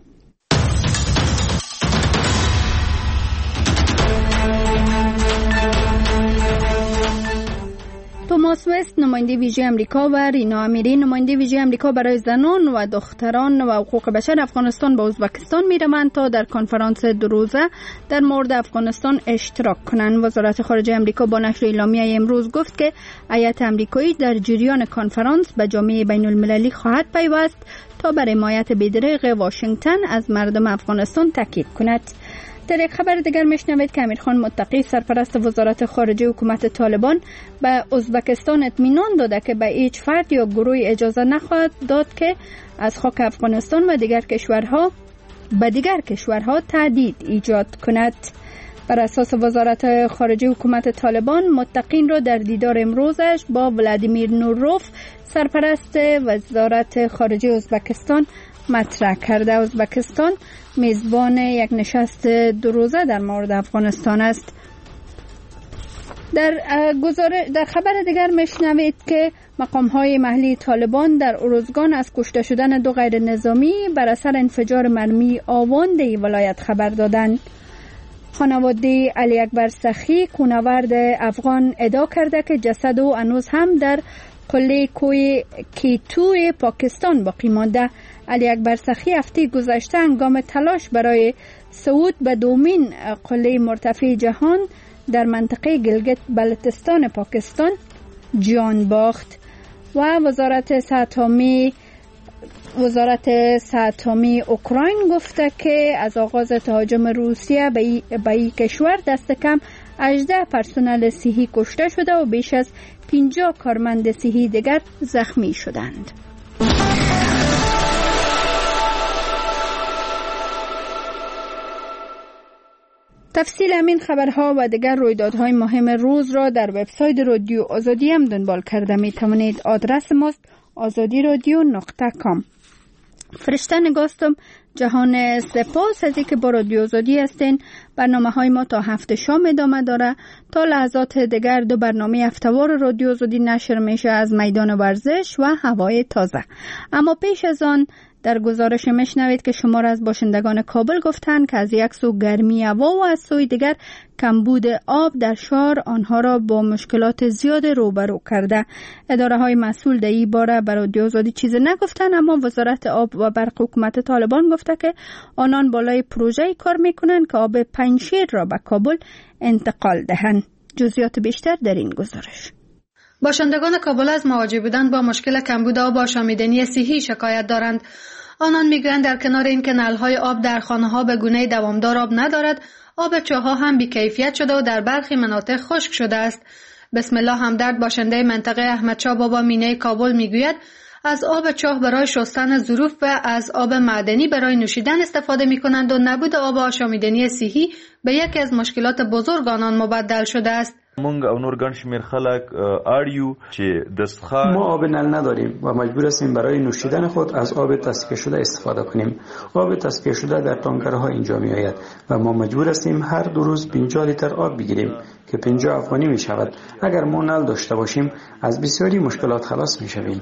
توماس وست نماینده ویژه امریکا و رینا امیری نماینده ویژه امریکا برای زنان و دختران و حقوق بشر افغانستان به ازبکستان میروند تا در کنفرانس دو روزه در مورد افغانستان اشتراک کنند. وزارت خارجه امریکا با نشر اعلامیه امروز گفت که هیئت امریکایی در جریان کنفرانس به جامعه بین المللی خواهد پیوست تا بر حمایت بی‌دریغ واشنگتن از مردم افغانستان تاکید کند. در یک خبر دیگر میشنوید که امیرخان متقی سرپرست وزارت خارجه حکومت طالبان به ازبکستان اطمینان داده که به هیچ فرد یا گروهی اجازه نخواهد داد که از خاک افغانستان و دیگر کشورها به دیگر کشورها تهدید ایجاد کند. بر اساس وزارت خارجه حکومت طالبان متقین را در دیدار امروزش با ولادیمیر نوروف سرپرست وزارت خارجه ازبکستان مطرح کرده. ازبکستان میزبان یک نشست دو روزه در مورد افغانستان است. در در خبر دیگر میشنوید که مقام‌های محلی طالبان در اروزگان از کشته شدن دو غیر نظامی بر اثر انفجار مرمی آوان دی ولایت خبر دادند. خانواده علی اکبر سخی کونورد افغان ادعا کرده که جسد او هنوز هم در قله کوی کیتوی پاکستان باقی مانده. علی اکبر سخی هفته گذشته هنگام تلاش برای صعود به دومین قله مرتفع جهان در منطقه گلگت بلتستان پاکستان جان باخت. و وزارت صحت عامه وزارت صحت عامه اوکراین گفته که از آغاز تهاجم روسیه به این کشور دست کم هجده پرسنل صحی کشته شده و بیش از پنجاه کارمند صحی دیگر زخمی شدند. تفصیل همین خبرها و دیگر رویدادهای مهم روز را در وبسایت رادیو آزادی هم دنبال کرده می توانید. آدرس ماست آزادی رادیو نقطه کام. فرشته نگاستم. جهان سپاس از اینکه با رادیو آزادی هستین. برنامه های ما تا هفته شام ادامه داره. تا لحظات دیگر دو برنامه هفته‌وار رادیو آزادی نشر میشه از میدان ورزش و هوای تازه. اما پیش از آن در گزارش میشنوید که شمار از باشندگان کابل گفتند که از یک سو گرمی هوا و از سوی دیگر کمبود آب در شهر آنها را با مشکلات زیاد روبرو کرده. اداره های مسئول در این باره بر رادیو آزادی چیزی نگفتند، اما وزارت آب و برق حکومت طالبان گفته که آنان بالای پروژه‌ای کار میکنند که آب پنجشیر را به کابل انتقال دهند. جزئیات بیشتر در این گزارش. باشندگان کابل از مواجه بودن با مشکل کمبود آب و آشامیدنی صحی شکایت دارند. آنان میگویند در کنار این که نل‌های آب در خانه‌ها به گونه دوامدار آب ندارد، آب چاه‌ها هم بی‌کیفیت شده و در برخی مناطق خشک شده است. بسم الله همدرد باشنده منطقه احمدشاه بابا مینه کابل میگوید از آب چاه برای شستن ظروف و از آب معدنی برای نوشیدن استفاده می کنند و نبود آب آشامیدنی صحی به یکی از مشکلات بزرگ آنان مبدل شده است. مونږ او نور ګڼ شمېر خلک اړیو چې دستخوان ما آب نل نداریم و مجبور هستیم برای نوشیدن خود از آب تصفیه شده استفاده کنیم. آب تصفیه شده در تانکرها اینجا می آید و ما مجبور هستیم هر دو روز پنجاه لیتر آب بگیریم که پنجاه افغانی می شود. اگر ما نل داشته باشیم از بسیاری مشکلات خلاص می شویم.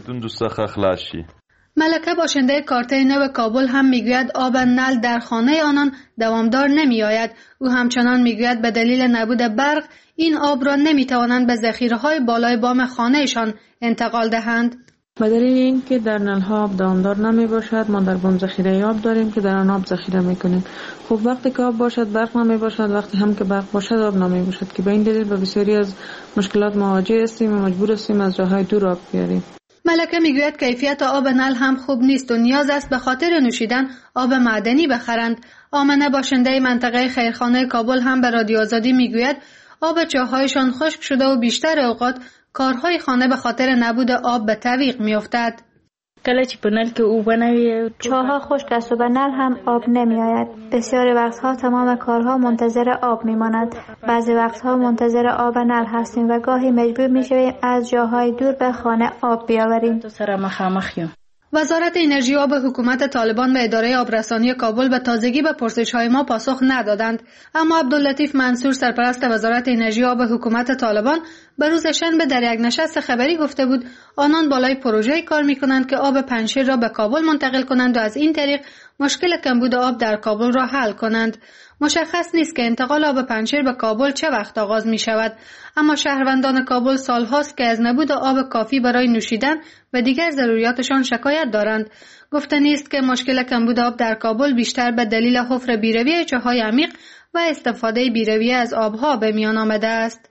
ملکه باشنده کارته نو کابل هم میگوید آب نل در خانه آنان دوامدار نمی آید. او همچنان میگوید به دلیل نبود برق این آب را نمی توانند به ذخیره‌های بالای بام خانهشان انتقال دهند. به دلیل اینکه در نل‌ها آب دوامدار نمی باشد ما در بام ذخیره آب داریم که در آن آب ذخیره میکنیم. خب وقتی که آب باشد برق نمی باشد، وقتی هم که برق باشد آب نمی باشد که به این دلیل به بسیاری از مشکلات مواجه هستیم و مجبور هستیم از جاهای دور آب بیاریم. ملکه میگوید کیفیت آب نل هم خوب نیست و نیاز است به خاطر نوشیدن آب معدنی بخرند. آمنه باشنده منطقه خیرخانه کابل هم به رادیو آزادی میگوید آب چاه‌هایشان خشک شده و بیشتر اوقات کارهای خانه به خاطر نبود آب به تعویق میافتد. کله چې په نل کې اوبه نه وي چاه‌ها خشک است و به نل هم آب نمیآید. بسیاری وقتها تمام کارها منتظر آب میماند. بعضی وقتها منتظر آب نل هستیم و گاهی مجبور میشویم از جاهای دور به خانه آب بیاوریم. وزارت انرژی و آب حکومت طالبان و اداره آبرسانی کابل به تازگی به پرسش‌های ما پاسخ ندادند، اما عبداللطیف منصور سرپرست وزارت انرژی و آب حکومت طالبان به روز شنبه در یک نشست خبری گفته بود آنان بالای پروژه‌ای کار می‌کنند که آب پنجشیر را به کابل منتقل کنند و از این طریق مشکل کمبود آب در کابل را حل کنند. مشخص نیست که انتقال آب پنجشیر به کابل چه وقت آغاز می شود، اما شهروندان کابل سالهاست که از نبود آب کافی برای نوشیدن و دیگر ضروریاتشان شکایت دارند. گفته نیست که مشکل کمبود آب در کابل بیشتر به دلیل حفر بیرویه چاهای عمیق و استفاده بیرویه از آبها به میان آمده است.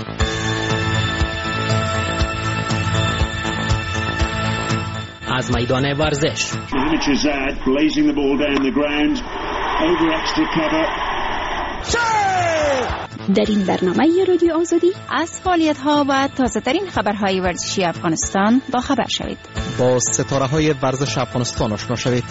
از میدان ورزش در این برنامه رادیو آزادی از فعالیت‌ها و تازه‌ترین خبرهای ورزشی افغانستان با خبر شوید. با ستاره‌های ورزش افغانستان آشنا شوید.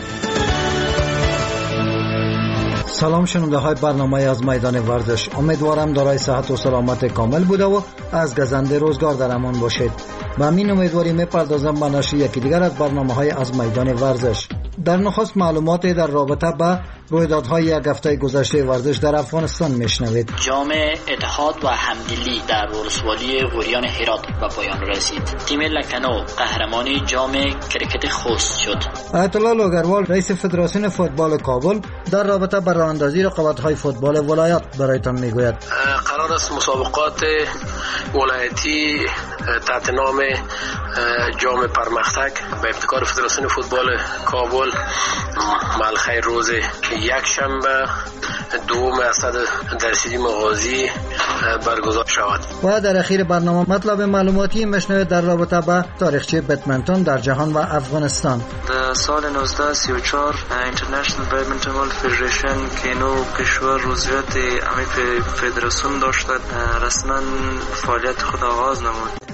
سلام شنونده های برنامه از میدان ورزش، امیدوارم دارای صحت و سلامت کامل بوده و از گزنده روزگار در امان باشید. و همین امیدواری میپردازم به نشر یکی دیگر از برنامه های از میدان ورزش. در نخست معلومات در رابطه با رویدادهای یک هفته گذشته ورزش در افغانستان میشنوید. جام اتحاد و همدلی در ولسوالی غوریان هرات به پایان رسید. تیم لکنو قهرمان جام کرکت خوست شد. آیت الله لوگروال رئیس فدراسیون فوتبال کابل در رابطه با راهاندازی رقابت‌های فوتبال ولایت برایتان میگوید. قرار است مسابقات ولایتی تحت نام جام پرمختک به ابتکار فدراسیون فوتبال کابل ملخی روز یک شنبه دوم اسد در سیدی مغازی برگزار شود. و در اخیر برنامه مطلب معلوماتی مشنوید در رابطه با تاریخچه بدمنتون در جهان و افغانستان. در سال نوزده سی و چهار اینترنشنال بدمنتون ورلد فدریشن که نو کشور روزیت امی فدراسیون داشت رسما فعالیت خود آغاز نمود.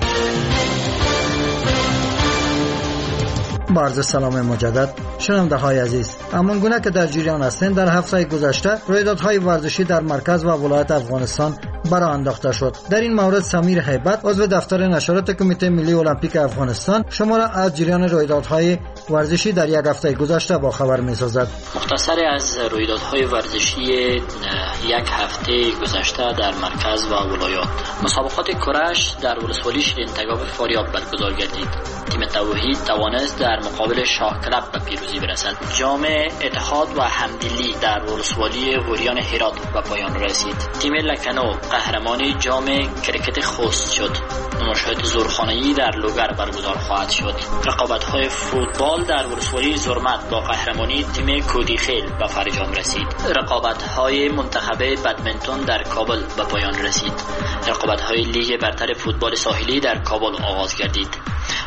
با عرض سلام مجدد شنونده های عزیز، همان گونه که در جریان هستند در هفته گذشته رویدادهای ورزشی در مرکز و ولایت افغانستان برآ انداخته شد. در این مورد سمیر هیبت عضو دفتر نشرات کمیته ملی المپیک افغانستان شما را از جریان رویدادهای ورزشی در یک هفته گذشته با خبر می‌سازد. مختصر از رویدادهای ورزشی یک هفته گذشته در مرکز و ولایات. مسابقات کرش در ولسوالی شیرین تگاب فاریاب برگزار گردید. تیم توحید توانست در مقابل شاه کلب به پیروزی برسد. جام اتحاد و همدلی در ولسوالی غوریان هرات به پایان رسید. تیم لکنو قهرمان جام کرکت خوست شد. نمایشات زورخانه‌ای در لوگر برگزار خواهد شد. رقابت‌های فوتبال در ولسوالی زرمت با قهرمانی تیم کودیخیل به فرجام رسید. رقابت‌های منتخب بدمنتون در کابل به پایان رسید. رقابت‌های لیگ برتر فوتبال ساحلی در کابل آغاز گردید.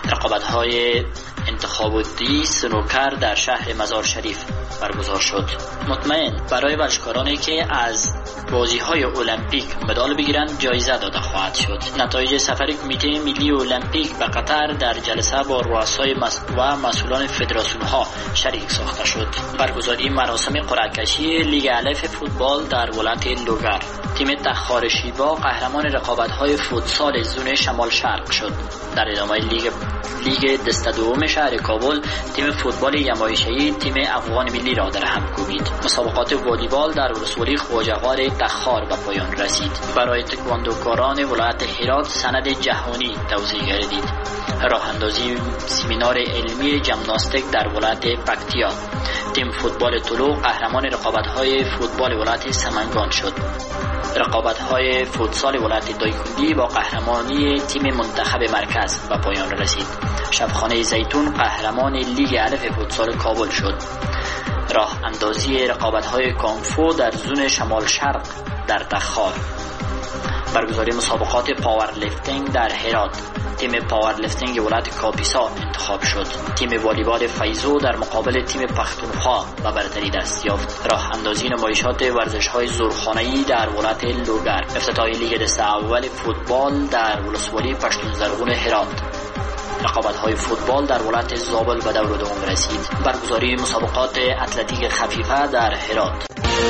رقابت‌های انتخاباتی سنوکر در شهر مزار شریف برگزار شد. مطمئن برای ورزشکارانی که از بازی‌های المپیک مدال بگیرند جایزه داده خواهد شد. نتایج سفر کمیته ملی المپیک به قطر در جلسه با رؤسای و مسئولان فدراسیون‌ها شریک ساخته شد. برگزاری مراسم قرعه کشی لیگ الف فوتبال در ولایت لوگر. تیم تخار شیبا قهرمان رقابت‌های فوتسال زون شمال شرق شد. در ادامه لیگ لیگ دسته دوم شهر کابل تیم فوتبال یمایشی تیم افغان ملی را در هم کوبید. مسابقات والیبال در ولسوالی خواجه‌وار تخار به پایان رسید. برای تکواندوکاران ولایت هرات سند جهانی توزیع گردید. راه اندازی سمینار علمی ژیمناستیک در ولایت پکتیا. تیم فوتبال طلوع قهرمان رقابت‌های فوتبال ولایت سمنگان شد. رقابت‌های فوتسال ولایت دایکنی با قهرمانی تیم منتخب مرکز به پایان رسید. شبخانه زیتون قهرمان لیگ الف فوتسال کابل شد. راه اندازی رقابت‌های کانگفو در زون شمال شرق در تخار. برگزاری مسابقات پاور لیفتینگ در هرات. تیم پاور لیفتینگ ولایت کاپیسا انتخاب شد. تیم والیبال فیضو در مقابل تیم پختونخوا به برتری دست یافت. راه اندازی نمایشات ورزش‌های زورخانه‌ای در ولایت لوگر. افتتاح لیگ دسته اول فوتبال در ولسوالی پشتون زرغون هرات. رقابت‌های فوتبال در ولایت زابل به دور دوم رسید. برگزاری مسابقات اتلتیک خفیفه در هرات.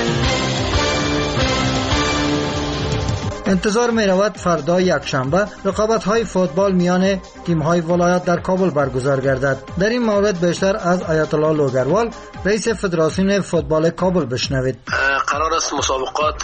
انتظار می رود فردا یکشنبه رقابت های فوتبال میان تیم های ولایت در کابل برگزار گردد. در این مورد بیشتر از آیت الله لوگروال رئیس فدراسیون فوتبال کابل بشنوید. قرار است مسابقات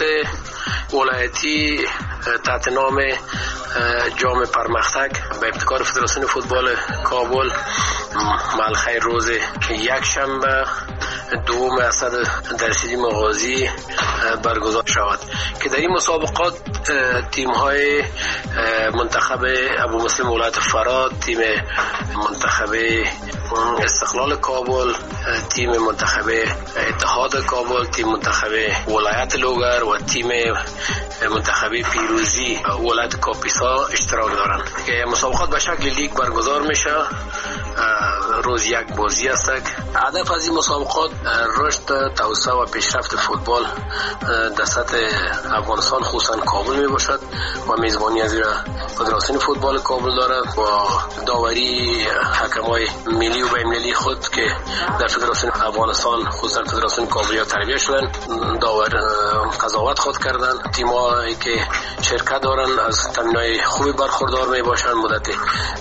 ولایتی تحت نام جام پرمختک به ابتکار فدراسیون فوتبال کابل ملخیر روز یک شنبه دوم اسد در سیدی مغازی برگزار شود که در این مسابقات تیم های منتخب ابو مسلم ولایت فرات، تیم منتخب استقلال کابل، تیم منتخب اتحاد کابل، تیم منتخب ولایت لوگر و تیم منتخب پیروزی ولایت کاپیسا اشتراک دارند که مسابقات به شکل لیگ برگزار میشه. روز یک بازی است. هدف از این مسابقات رشد توسعه و پیشرفت فوتبال در سطح افغانستان خصوصا کابل می باشد و میزبانی از فدراسیون فوتبال کابل دارد با داوری حکمای ملی و بین‌المللی خود که در فدراسیون افغانستان خصوصا فدراسیون کابل تربیت شدن، داور قضاوت خود کردن. تیمایی که شرکت دارن از تامینای خوبی برخوردار می باشند. مدت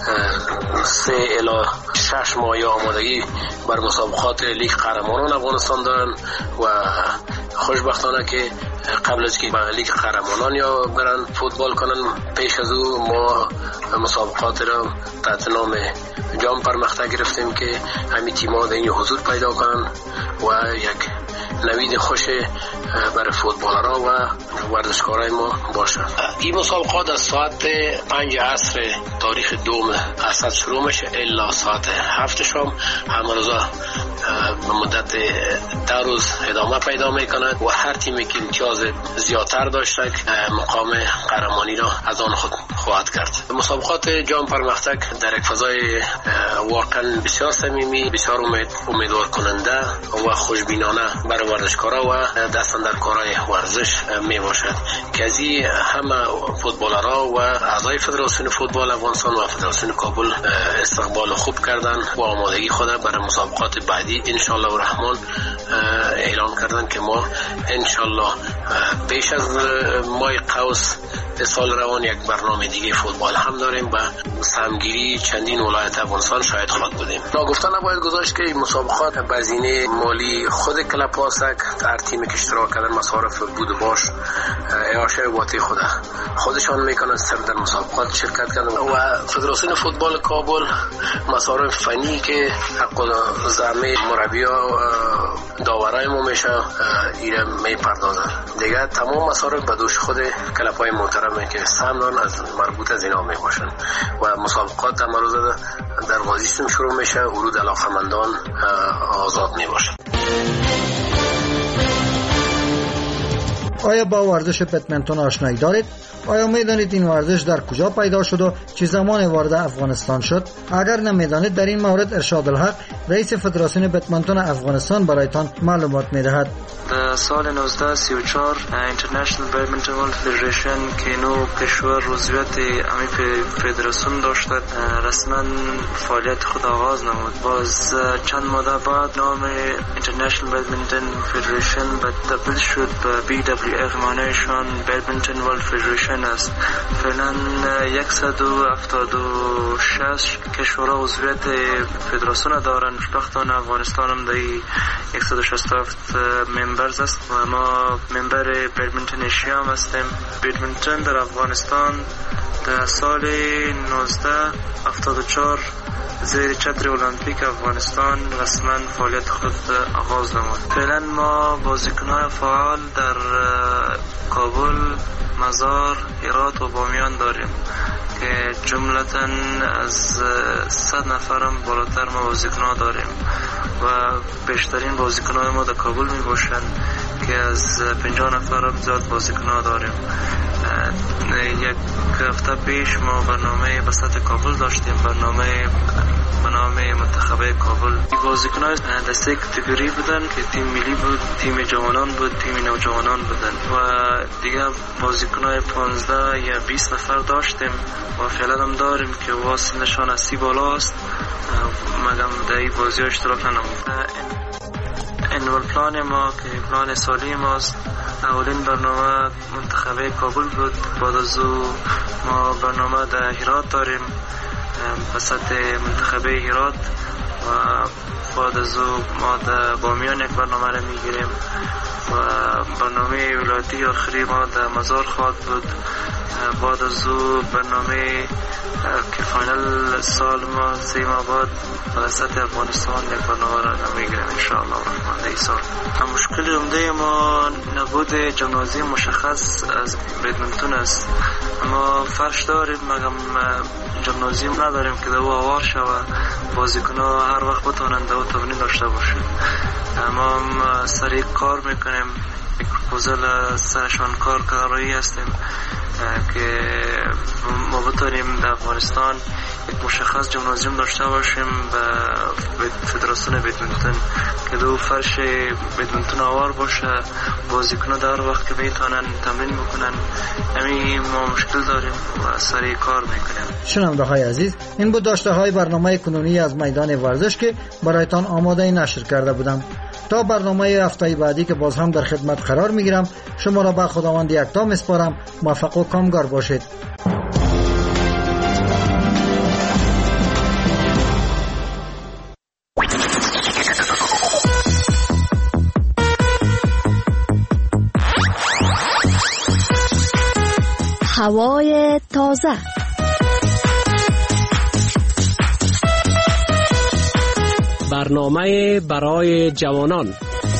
سه الی شش ماه آمادگی بر مسابقات لیگ قهرمانان افغانستان دارن و خوشبختانه که قبل از که به لیگ قهرمانان یا برن فوتبال کنن پیش از او ما مسابقات را تحت نام جام پرمختک گرفتیم که همین تیم‌ها در این حضور پیدا کنن و یک نوید خوش برای فوتبالرها و ورزشکارای ما باشه. این مسابقات از ساعت پنج عصر تاریخ دوم اسد شروع میشه الا ساعت هفت شام. همه روزا به مدت ده روز ادامه پیدا میکند و هر تیمی که امتیاز زیادتر داشته مقام قهرمانی را از آن خود خواهد کرد. مسابقات جام پرمختک در یک فضای واقعا بسیار صمیمی، بسیار امید امیدوار کننده و خوشبینانه برای ورزشکارا و دستن در کارهای ورزش می باشد که از این همه فوتبالرها و اعضای فدراسیون فوتبال افغانستان و فدراسیون کابل استقبال خوب کردن و آمادگی خود برای مسابقات بعدی انشالله الرحمن اعلان کردن که ما انشالله پیش از ماه قوس سال روان یک برنامه دیگه فوتبال هم داریم و سهمگیری چندین ولایت افغانستان شاید خواهد بودیم. ناگفته نباید گذاشت که مسابقات بزینه مالی خود کلب هاست. هر تیمی که اشتراک کردن مصارف بود و باش اعاشه واتی خود خودشان میکنن سر در مسابقات شرکت کردن و فدراسیون فوتبال کابل مصارف فنی که حق زعمه مربی‌ها داورای ما میشه ایره میپردازن. دیگه تمام مصارف به دوش خود کلب‌های محترمه که سهمدان از مربوط از اینا میباشن و مسابقات در روز در بازیشون شروع میشه. ورود علاقمندان آزاد میباشه. آیا با ورزش بدمنتون آشنایی دارید؟ آیا میدانید این ورزش در کجا پیدا شد و چه زمان وارد افغانستان شد؟ اگر نمیدانید در این مورد ارشاد الحق رئیس فدراسیون بدمنتون افغانستان برایتان معلومات میدهد. در سال نوزده سی و چهار اینترنشنال بدمنتون ورلد فدریشن که نو کشور عضویت امی فدراسیون داشت رسما فعالیت خود آغاز نمود. باز چند ماه بعد نام اینترنشنال بدمنتون فدریشن تبدیل شد به بی دبلیو اف، معنیشان بدمنتون ورلد فدریشن است. فعلا صد و هفتاد و شش کشور عضویت فدراسیون دارند. خوشبختانه افغانستان هم در صد و شصت و هفت ممبرز است و ما ممبر بدمنتون ایشیا هم هستیم. بدمنتون در افغانستان در سال نوزده هفتاد و چهار زیر چتر المپیک افغانستان رسما فعالیت خود آغاز نمود. فعلا ما بازیکنان فعال در کابل، مزار، هرات و بامیان داریم که جملتاً از صد نفرم بالاتر ما بازیکنان داریم و بیشترین بازیکنان ما در کابل می باشند که از پنجاه نفرم زیاد بازیکنان داریم. یک هفته پیش ما برنامه بسط کابل داشتیم، برنامه برنامه منتخب کابل. بازیکنان دسته کاتگوری بودن که تیم ملی بود، تیم جوانان بود، تیم نوجوانان بودن و دیگه بازیکنان پانزده یا بیست نفر داشتیم و فعلا هم داریم که واسطشان از سی بالا است مگم در این بازی ها اشتراک نمود. انوال پلان ما که پلان سالی ماست، اولین برنامه منتخب کابل بود، بعد از او ما برنامه در هرات داریم وسط منتخب هرات و بعد از او ما در بامیان یک برنامه را میگیریم و برنامه ولایتی آخری ما در مزار خواهد بود. بعد از او برنامه که فاینال سال ما سه ماه بعد وسط افغانستان یک برنامه را میگیریم انشاءالله الرحمن این سال. مشکل عمده ما نبود جمنازی مشخص از بدمنتون است. ما فرش داریم مگم جمنازی نداریم که دو آوار شود بازیکن‌ها هر وقت بتونن دو تمرین داشته باشند. ما هم سریع کار میکنیم، پوزل سرشان کار کارایی هستیم که ما بتونیم در افغانستان یک مشخص جمنازیوم داشته باشیم به فدراسیون بدمنتون که دو فرش بدمنتون آوار باشه، بازیکن‌ها در وقت که بتونن تمرین بکنن. همین ما مشکل داریم و سریع کار میکنیم. شنونده‌های عزیز، این بود داشته‌های برنامه کنونی از میدان ورزش که برایتان آماده نشر کرده بودم. تا برنامه هفته بعدی که باز هم در خدمت قرار میگیرم، شما را به خداوند یکتا میسپارم. موفق و کامگار باشید. هوای تازه، برنامه برای جوانان،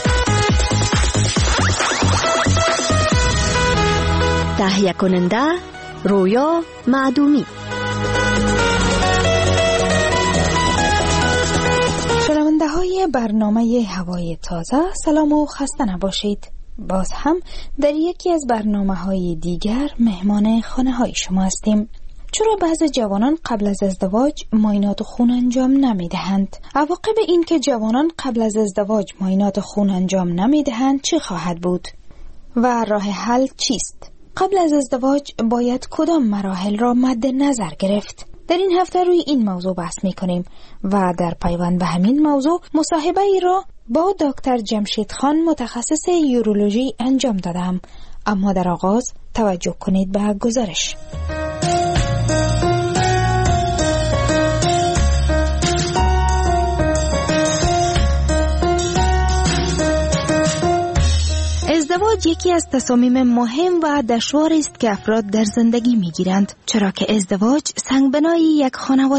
تهیه کننده رویا معدومی. شنونده های برنامه هوای تازه، سلام و خسته نباشید. باز هم در یکی از برنامه های دیگر مهمان خانه های شما هستیم. چرا بعض جوانان قبل از ازدواج معاینات خون انجام نمی دهند؟ عواقب این که جوانان قبل از ازدواج معاینات خون انجام نمی دهند چه خواهد بود؟ و راه حل چیست؟ قبل از ازدواج باید کدام مراحل را مد نظر گرفت؟ در این هفته روی این موضوع بحث می کنیم و در پیوند به همین موضوع مصاحبه ای را با دکتر جمشید خان متخصص یورولوژی انجام دادم. اما در آغاز توجه کنید به گزارش. ازدواج یکی از تصامیم مهم و دشواری است که افراد در زندگی می‌گیرند، چرا که ازدواج سنگبنای یک خانواده است.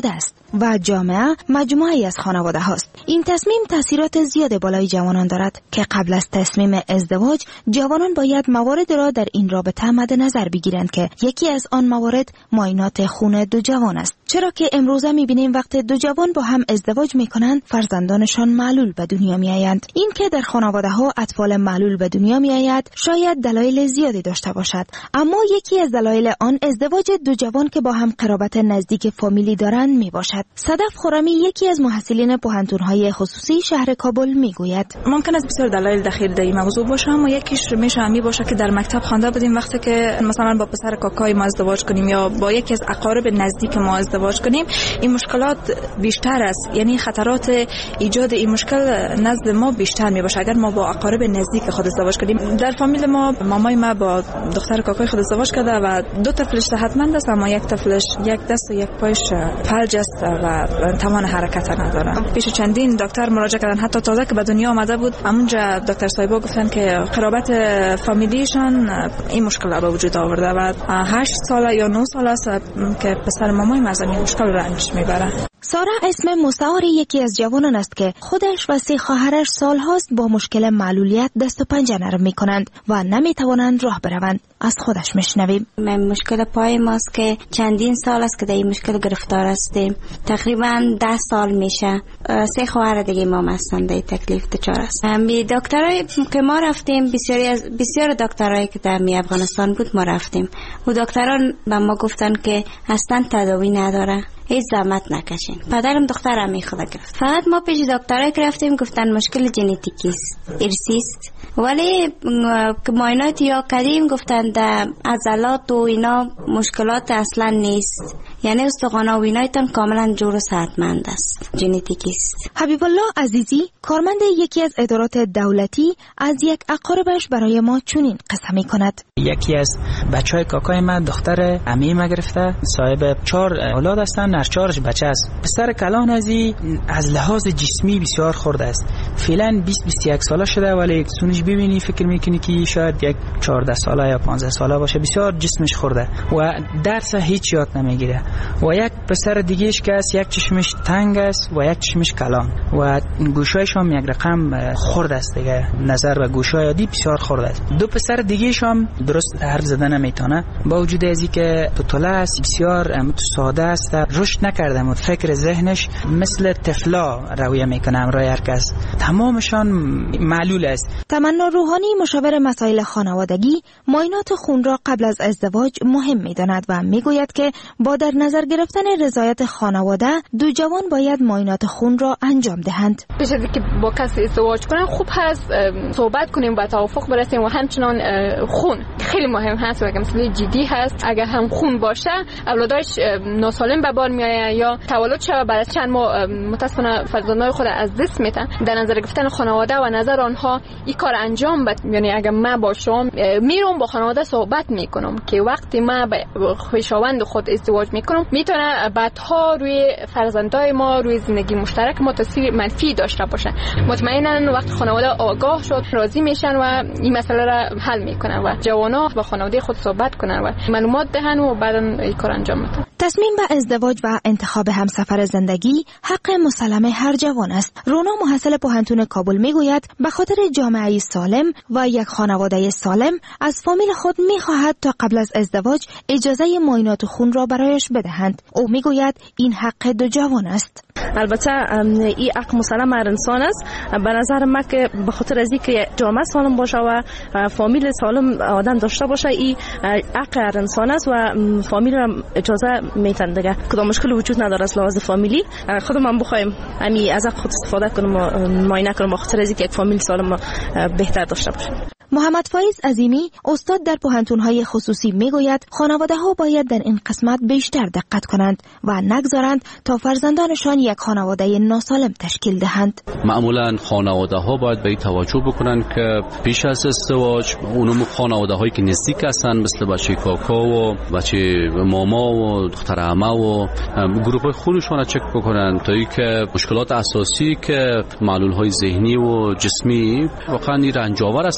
و جامعه مجموعی از خانواده هاست. این تصمیم تاثیرات زیاد بالای جوانان دارد که قبل از تصمیم ازدواج جوانان باید موارد را در این رابطه مد نظر بگیرند که یکی از آن موارد معاینات خون دو جوان است. چرا که امروزه می‌بینیم وقتی دو جوان با هم ازدواج می‌کنند فرزندانشان معلول به دنیا می‌آیند. این که در خانواده‌ها اطفال معلول به دنیا می‌آید شاید دلایل زیادی داشته باشد، اما یکی از دلایل آن ازدواج دو جوان که با هم قرابت نزدیک فامیلی دارند میباشد. صدف خرمی یکی از محصلین پوهنتون‌های خصوصی شهر کابل میگوید ممکن است بسیار دلایل دخیل در این موضوع باشه، اما یکیش میشه می باشه که در مکتب خوانده بودیم وقتی که مثلا با پسر کاکای ما ازدواج کنیم یا با یکی از اقارب نزدیک ما ازدواج کنیم، این مشکلات بیشتر است، یعنی خطرات ایجاد این مشکل نزد ما بیشتر می باشه اگر ما با اقارب نزدیک خود ازدواج کنیم. در فامیل ما مامای ما با دختر کاکای خود ازدواج کرده و دو طفلش صحتمند است، اما یک طفلش یک دست و یک پایش فلج است و توان حرکت نداره. پیش چندین دکتر مراجعه کردن، حتی تازه که به دنیا آمده بود همونجا دکتر صاحبا گفتن که قرابت فامیلیشان این مشکل به وجود آورده و هشت ساله یا نه ساله است که پسر مامای از این مشکل رنج میبره. سارا اسم مستعار یکی از جوانان است که خودش و سه خواهرش سالهاست با مشکل معلولیت دست و پنجه نرم میکنند و نمیتوانند راه بروند. از خودش میشنویم. من مشکل پای ماست که چندین سال است که در این مشکل گرفتار هستیم. تقریبا ده سال میشه. سه خواهر دیگه ما هستن در تکلیف دچار است. می دکترای که ما رفتیم، بسیاری از بسیار دکترایی که در می افغانستان بود ما رفتیم. و دکتران به ما گفتن که اصلا تداوی نداره. هیچ زحمت نکشین. پدرم دخترم میخواد گرفت. فقط ما پیش دکترای که رفتیم گفتن مشکل ژنتیکی است، ارثی است. ولی که معاینات یا کردیم گفتن در عضلات و اینا مشکلات اصلا نیست. یعنی استخوان‌ها و اینایتان کاملا جور و صحتمند است. ژنتیکی است. حبیب الله عزیزی کارمند یکی از ادارات دولتی از یک اقاربش برای ما چنین قصه می‌کند. یکی از بچهای کاکای من دختر عمه ما گرفته، صاحب چهار اولاد هستن، هر چهارش بچه است. پسر کلان ازی از لحاظ جسمی بسیار خرد است. فعلا بیست بیست و یک ساله شده ولی سونش ببینی فکر میکنی که شاید یک چهارده ساله یا پانزده ساله باشه. بسیار جسمش خورده و درس هیچ یاد نمیگیره. و یک پسر دیگهش که است یک چشمش تنگ است و یک چشمش کلان و گوشایش هم یک رقم خرد است دیگه، نظر و گوشای عادی بسیار خرد است. دو پسر دیگهش هم درست حرف زدن نمیتونه با وجود ازی که طفله است، بسیار ساده است، رشد نکرده و فکر ذهنش مثل طفلا رویه میکنه همراه هر کس. تمامشان معلول است. تمنا روحانی مشاور مسائل خانوادگی معاینات خون را قبل از ازدواج مهم میداند و میگوید که با در نظر گرفتن رضایت خانواده دو جوان باید معاینات خون را انجام دهند. پیش از اینکه با کسی ازدواج کنن خوب هست صحبت کنیم و توافق برسیم و همچنان خون خیلی مهم هست و مسئله جدی هست. اگر هم خون باشه اولادش ناسالم به بار میآید یا تولد شود بعد از چند ماه متاسفانه فرزندان خود از دست میدن. در نظر گرفتن خانواده و نظر آنها این کار انجام بد، یعنی اگر من باشم میرم با خانواده صحبت میکنم که وقتی من با خویشاوند خود ازدواج میکنم میتونه بعدها روی فرزندای ما روی زندگی مشترک ما تاثیر منفی داشته باشه. مطمئنا وقتی خانواده آگاه شد راضی میشن و این مسئله را حل میکنن و جوانا با خانواده خود صحبت کنن و معلومات دهن و بعدا این کار انجام بدن. تصمیم به ازدواج و انتخاب همسفر زندگی حق مسلم هر جوان است. رونا محصل پوهنتون کابل میگوید به خاطر جامعه سالم و یک خانواده سالم از فامیل خود میخواهد تا قبل از ازدواج اجازه معاینات خون را برایش بدهند. او میگوید این حق دو جوان است. البته این حق مسلم هر انسان است. به نظر من که به خاطر از اینکه جامعه سالم باشه و فامیل سالم آدم داشته باشه این حق هر انسان است و فامیل را اجازه میتن دیگه. کدام مشکل وجود نداره از لحاظ فامیلی. خودم هم بخوایم امی از خود استفاده کنم و معاینه کنم به خاطر از اینکه یک فامیل سالم بهتر داشته باشه. محمد فایز عظیمی استاد در پوهنتون‌های خصوصی میگوید خانواده‌ها باید در این قسمت بیشتر دقت کنند و نگذارند تا فرزندانشان یک خانواده ناسالم تشکیل دهند. معمولاً خانواده‌ها باید به این توجه بکنند که پیش از ازدواج اونم خانواده‌هایی که نزدیک هستند مثل بچه کاکا و بچه ماما و دختر عمه و گروه‌های خونشون را چک بکنند تا اینکه مشکلات اساسی که معلول‌های ذهنی و جسمی واقعاً رنج‌آور است هم برای خود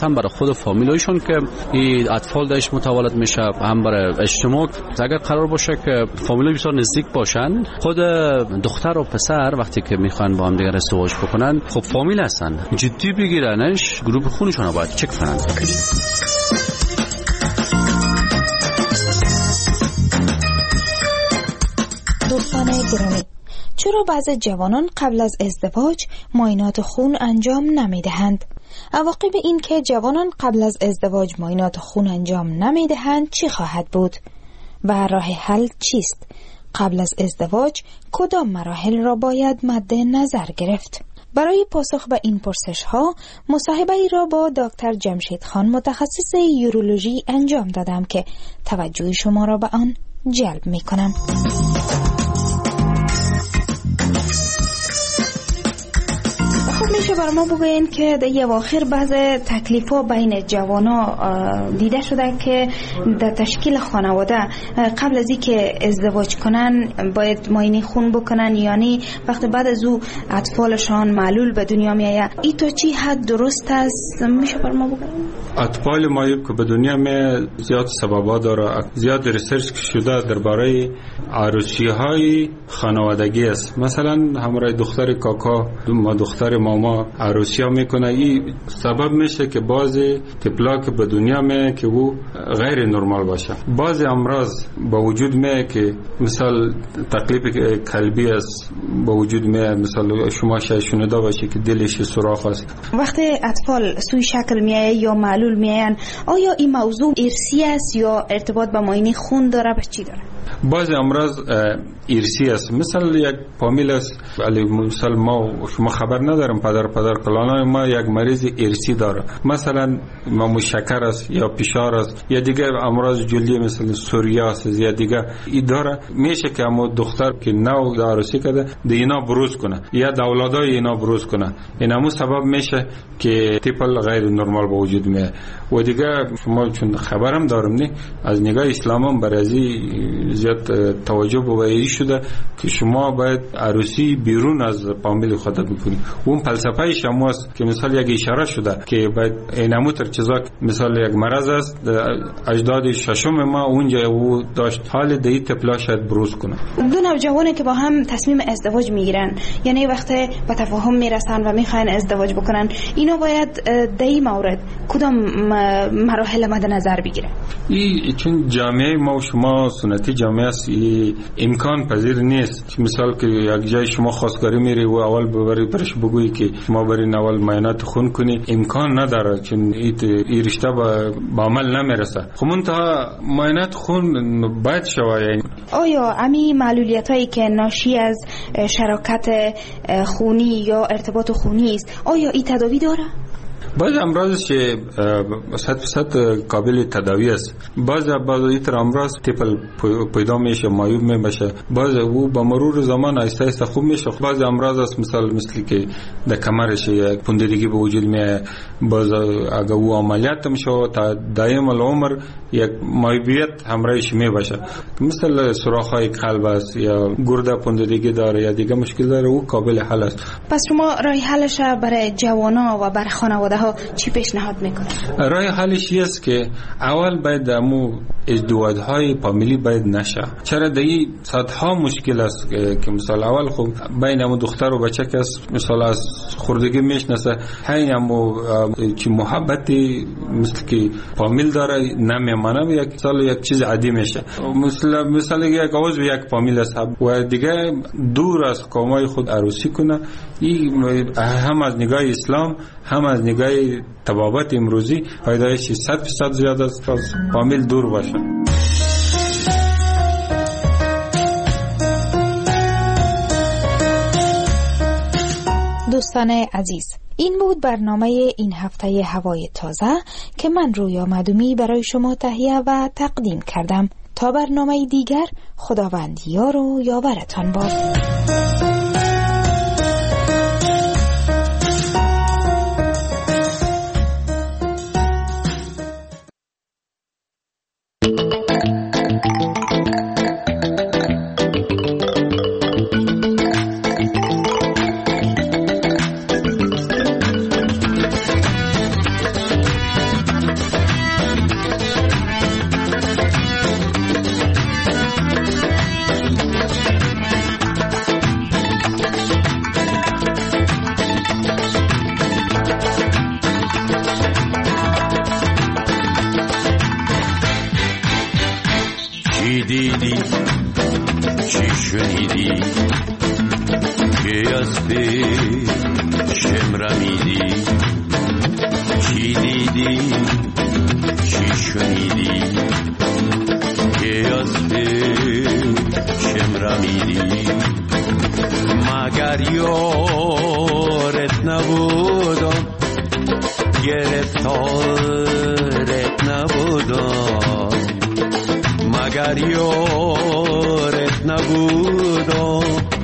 خود فامیلایشون که این اطفال داش متولد میشه، هم برای اجتماع اگر قرار باشه که فامیلای بسیار نزدیک باشن، خود دختر و پسر وقتی که میخوان با هم دیگر ازدواج بکنن خب فامیل هستن، جدی بگیرنش، گروه خونشون رو باید چک کنن. دوستان گرامی، چرا بعضی جوانان قبل از ازدواج معاینات خون انجام نمیدهند؟ عواقب این که جوانان قبل از ازدواج معاینات خون انجام نمیدهند چی خواهد بود؟ و راه حل چیست؟ قبل از ازدواج کدام مراحل را باید مد نظر گرفت؟ برای پاسخ به این پرسش ها مصاحبه ای را با دکتر جمشید خان متخصص یورولوژی انجام دادم که توجه شما را به آن جلب می کنم. خب میشه برای ما بگوین که در اواخر بعض تکلیف ها بین جوانا دیده شده که در تشکیل خانواده قبل از اینکه ازدواج کنن باید معاینه خون بکنن، یعنی وقتی بعد از او اطفالشان معلول به دنیا میآید. این تا چی حد درست است؟ میشه برای ما بگوین؟ اطفال معیوب که به دنیا می زیاد سببا داره، زیاد ریسرچ شده درباره عروسی های خانوادگی است. مثلا همراه دختر کاکا ما دختر ماما عروسی ها میکنه، این سبب میشه که بعضی طفلا که به دنیا می که او غیر نرمال باشه. بعضی امراض با وجود می که مثال تکلیف قلبی است با وجود می، مثلا شما شنیده باشه که دلش سوراخ است. وقتی اطفال سوی شکل میایه یا معلول میاین، آیا این موضوع ارثی است یا ارتباط با معاینه خون داره؟ به چی داره؟ بعضی امراض ارثی است. مثلا یک فامیل است، ولی مثلا ما شما خبر ندارم پدر پدر کلانای ما یک مریض ارثی داره، مثلا ما شکر است یا فشار است یا دیگه امراض جلدی مثل سوریاس یا دیگه ای داره. میشه که اما دختر که نو عروسی کرده د اینا بروز کنه یا د اولادای اینا بروز کنه، این همون سبب میشه که طفل غیر نرمال به وجود میاد. و دیگه شما چون خبرم دارم نه از نگاه اسلام هم برازی زیاد توجه به این شده که شما باید عروسی بیرون از فامیل خودت بکنید. اون فلسفه شما است که مثلا یک اشاره شده که باید اینمو تر چیزا مثلا یک مرض است اجداد ششم ما اونجا او داشت، حال دی طفلا شاید بروز کنه. دو نوجوانی که با هم تصمیم ازدواج میگیرن، یعنی وقتی به تفاهم میرسن و میخواین ازدواج بکنن، اینا باید در این مورد کدام مراحل مد نظر بگیره؟ این چون جامعه ما و شما سنتی جامعه است، این امکان پذیر نیست. مثال که یک جای شما خواستگاری میری و اول ببری برش بگویی که ما برین اول معاینات خون کنی، امکان نداره چون این رشته با عمل نمیرسه. خب منتها معاینات خون باید شوه. یعنی آیا امی معلولیت هایی که ناشی از شراکت خونی یا ارتباط خونی است، آیا این تداوی داره؟ بعض امراض که صد فیصد قابل تداوی است، بعض بعض ایتر امراض طفل پیدا میشه معیوب میشه، بعض او با مرور زمان آهسته آهسته خوب میشه. بعض امراض است مثلا مثل که در کمرش یک پوندگی به وجود میاد، بعض اگه او عملیات میشه تا دائم العمر یک معیوبیت همراهش میباشه، مثل سوراخ‌های قلب است یا گرده پوندگی داره یا دیگه مشکل داره، او قابل حل است. پس شما راه حلش برای جوانا و برای خانواده ها چی پیشنهاد میکنه؟ راه حلش است که اول باید امو ازدواج‌های فامیلی باید نشه. چرا دایی صدها مشکل است که مثلا اول خب بین امو دختر و بچه که مثلا از خوردگی میشناسه، همین امو چی محبتی مثل که فامیل داره نمیمانه، یک سال یک چیز عادی میشه. مثلا مثلا یک عضو یک فامیل است و دیگه دور از قومای خود عروسی کنه. این هم از نگاه اسلام هم از نگاه طبابت امروزی فایدهش صد درصد زیاد است از فامیل دور باشه. دوستان عزیز، این بود برنامه این هفته هوای تازه که من رویا مدومی برای شما تهیه و تقدیم کردم. تا برنامه دیگر، خداوند یار و یاورتان باد. چی دیدی چی شنیدی که از پیشم رمیدی چی دیدی چی شنیدی که از پیشم رمیدی مگر یارت نبودم گرفتارت نبودم مگر یارت نبودم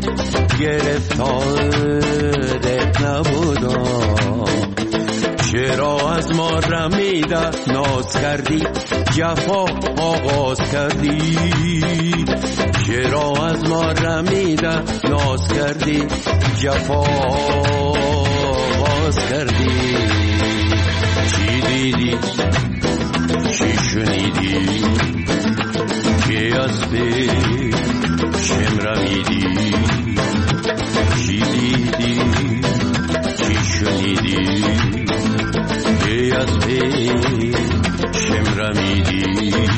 گرفتارت نبودم چرا از ما رمیده ناز کردی جفا آغاز کردی چرا از ما رمیده ناز کردی جفا آغاز کردی چی دیدی چی شنیدی که از پیشم رمیدی چی دیدی چی شنیدی که از پیشم رمیدی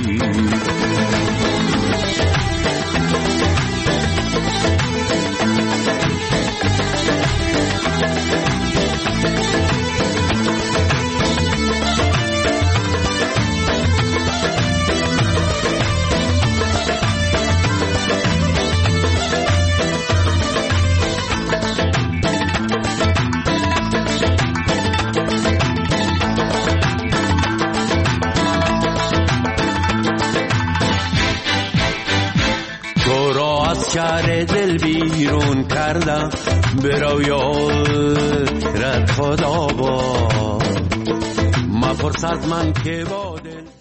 شهر دل بیرون کردم برو یارت خدا با مپرس از من که با دل